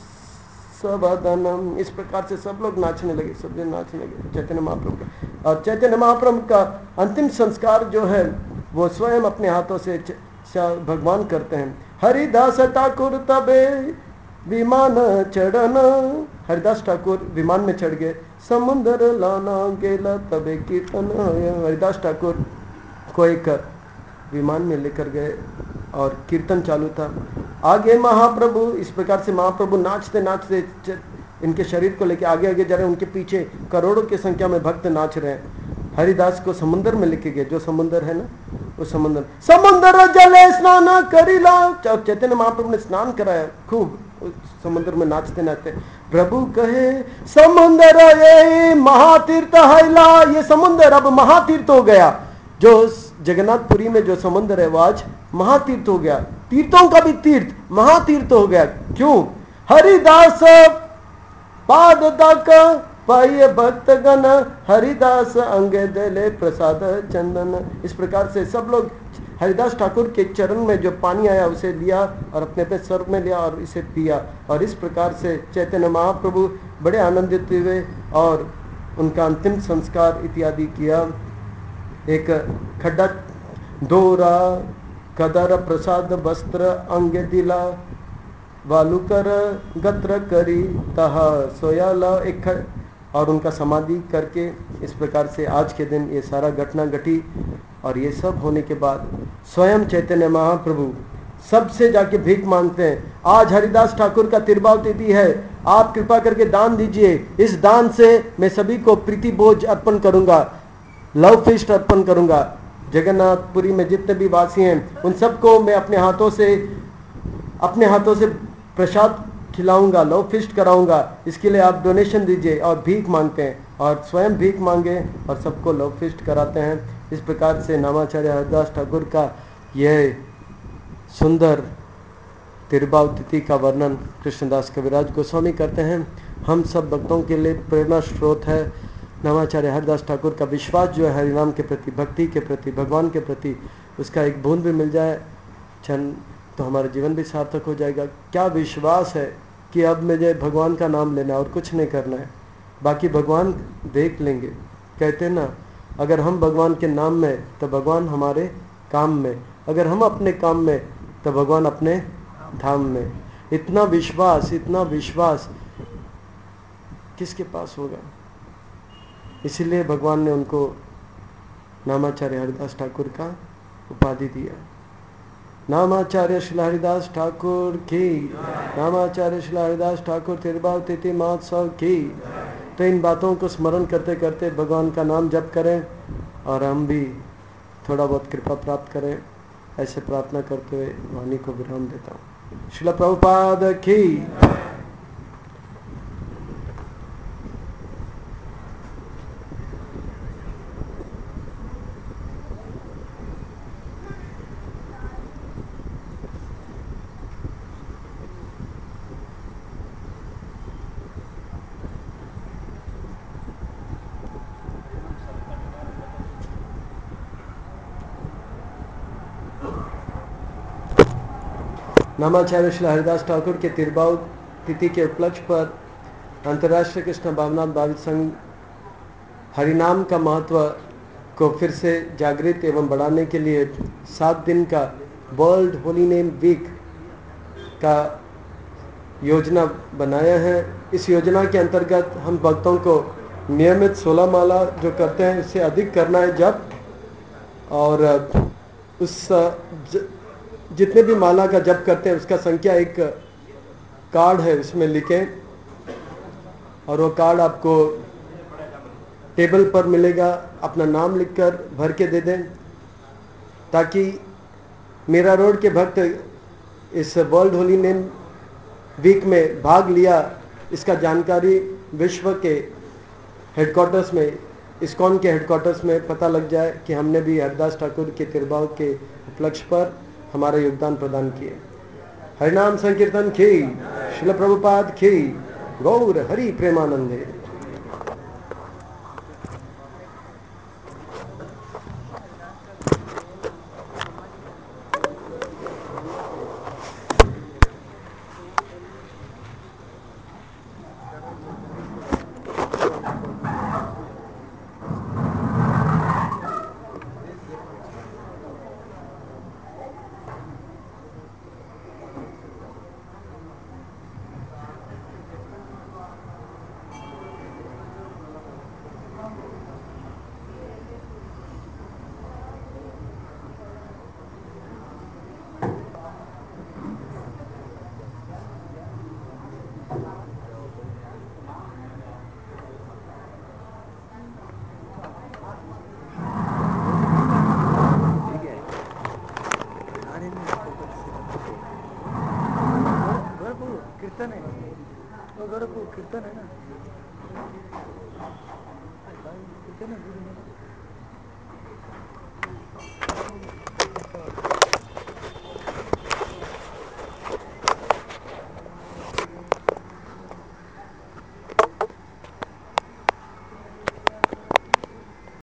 सवादनम। इस प्रकार से सब लोग नाचने लगे, सब लोग नाचने लगे चैतन्य महाप्रभु का। और चैतन्य महाप्रभु का अंतिम संस्कार जो है वो स्वयं अपने हाथों से भगवान करते हैं। हरिदास ठाकुर तबे विमान चढ़ना, हरिदास ठाकुर विमान में चढ़ गए। समुद्र लाना गेला तबे कीर्तन, हरिदास ठाकुर को एक विमान में लेकर गए और कीर्तन चालू था। आगे महाप्रभु, इस प्रकार से महाप्रभु नाचते नाचते इनके शरीर को लेके आगे आगे जा रहे हैं। उनके पीछे करोड़ों की संख्या में भक्त नाच रहे हैं। हरिदास को समुद्र में लेके गए, जो समुद्र है ना वो समुद्र जले स्नान करिला। चैतन्य महाप्रभु ने स्नान कराया खूब समुद्र में नाचते नाचते। प्रभु कहे समुद्र ये महातीर्थ हैला, ये समुद्र अब महातीर्थ हो गया। जो जगन्नाथपुरी में जो समुद्र है वो आज महातीर्थ हो गया, तीर्थों का भी तीर्थ महातीर्थ हो गया। क्यों? हरिदास पाद तक पाइए भक्तगण, हरिदास अंगे देले प्रसाद चंदन। इस प्रकार से सब लोग हरिदास ठाकुर के चरण में जो पानी आया उसे लिया और अपने अपने स्वर में लिया और इसे पिया। और इस प्रकार से चैतन्य महाप्रभु बड़े आनंदित हुए और उनका अंतिम संस्कार इत्यादि किया। एक खड्डा दोरा कदर प्रसाद वस्त्र अंग दिला, वालुकर गत्र करी तहा सोयाला, एक और उनका समाधि करके। इस प्रकार से आज के दिन ये सारा घटना घटी। और ये सब होने के बाद स्वयं चैतन्य महाप्रभु सबसे जाके भीख मांगते हैं। आज हरिदास ठाकुर का तिरुभाव तिथि है, आप कृपा करके दान दीजिए। इस दान से मैं सभी को प्रीति भोज अर्पण करूंगा, लव फीस्ट अर्पण करूंगा। जगन्नाथपुरी में जितने भी वासी हैं उन सबको मैं अपने हाथों से प्रसाद खिलाऊंगा, लव फीस्ट कराऊंगा। इसके लिए आप डोनेशन दीजिए। और भीख मांगते हैं और स्वयं भीख मांगे और सबको लव फीस्ट कराते हैं। इस प्रकार से नामाचार्य हरिदास ठाकुर का यह सुंदर तिरुभाव तिथि का वर्णन कृष्णदास कविराज गोस्वामी करते हैं। हम सब भक्तों के लिए प्रेरणा स्रोत है। नामाचार्य हरिदास ठाकुर का विश्वास जो है हरिनाम के प्रति, भक्ति के प्रति, भगवान के प्रति, उसका एक बूंद भी मिल जाए क्षण तो हमारा जीवन भी सार्थक हो जाएगा। क्या विश्वास है कि अब मुझे भगवान का नाम लेना है और कुछ नहीं करना है, बाकी भगवान देख लेंगे। कहते हैं ना, अगर हम भगवान के नाम में तो भगवान हमारे काम में, अगर हम अपने काम में तो भगवान अपने धाम में। इतना विश्वास किसके पास होगा? इसीलिए भगवान ने उनको नामाचार्य हरिदास ठाकुर का उपाधि दिया। नामाचार्य श्री हरिदास ठाकुर की, नामाचार्य श्री हरिदास ठाकुर तिरुभाव तिथि महोत्सव की। तो इन बातों को स्मरण करते करते भगवान का नाम जप करें और हम भी थोड़ा बहुत कृपा प्राप्त करें, ऐसे प्रार्थना करते हुए वाणी को विराम देता हूँ। श्रील प्रभुपाद की। नामाचार्य श्री हरिदास ठाकुर के तिरुभाव तिथि के उपलक्ष्य पर अंतर्राष्ट्रीय कृष्ण भावनाथ भावित संघ हरिनाम का महत्व को फिर से जागृत एवं बढ़ाने के लिए 7 दिन का वर्ल्ड होली नेम वीक का योजना बनाया है। इस योजना के अंतर्गत हम भक्तों को नियमित 16 माला जो करते हैं उससे अधिक करना है जप, और उस जितने भी माला का जप करते हैं उसका संख्या एक कार्ड है उसमें लिखें, और वो कार्ड आपको टेबल पर मिलेगा। अपना नाम लिखकर भर के दे दें ताकि मीरा रोड के भक्त इस वर्ल्ड होली नेम वीक में भाग लिया, इसका जानकारी विश्व के हेडक्वार्टर्स में, इस्कॉन के हेडक्वार्टर्स में पता लग जाए कि हमने भी हरिदास ठाकुर के तिरुभाव के उपलक्ष्य पर हमारा योगदान प्रदान किए। हरिनाम संकीर्तन की, श्रील प्रभुपाद की, गौर हरि प्रेमानंदे। कीर्तन है, वो गौरव को कीर्तन है ना, कीर्तन है।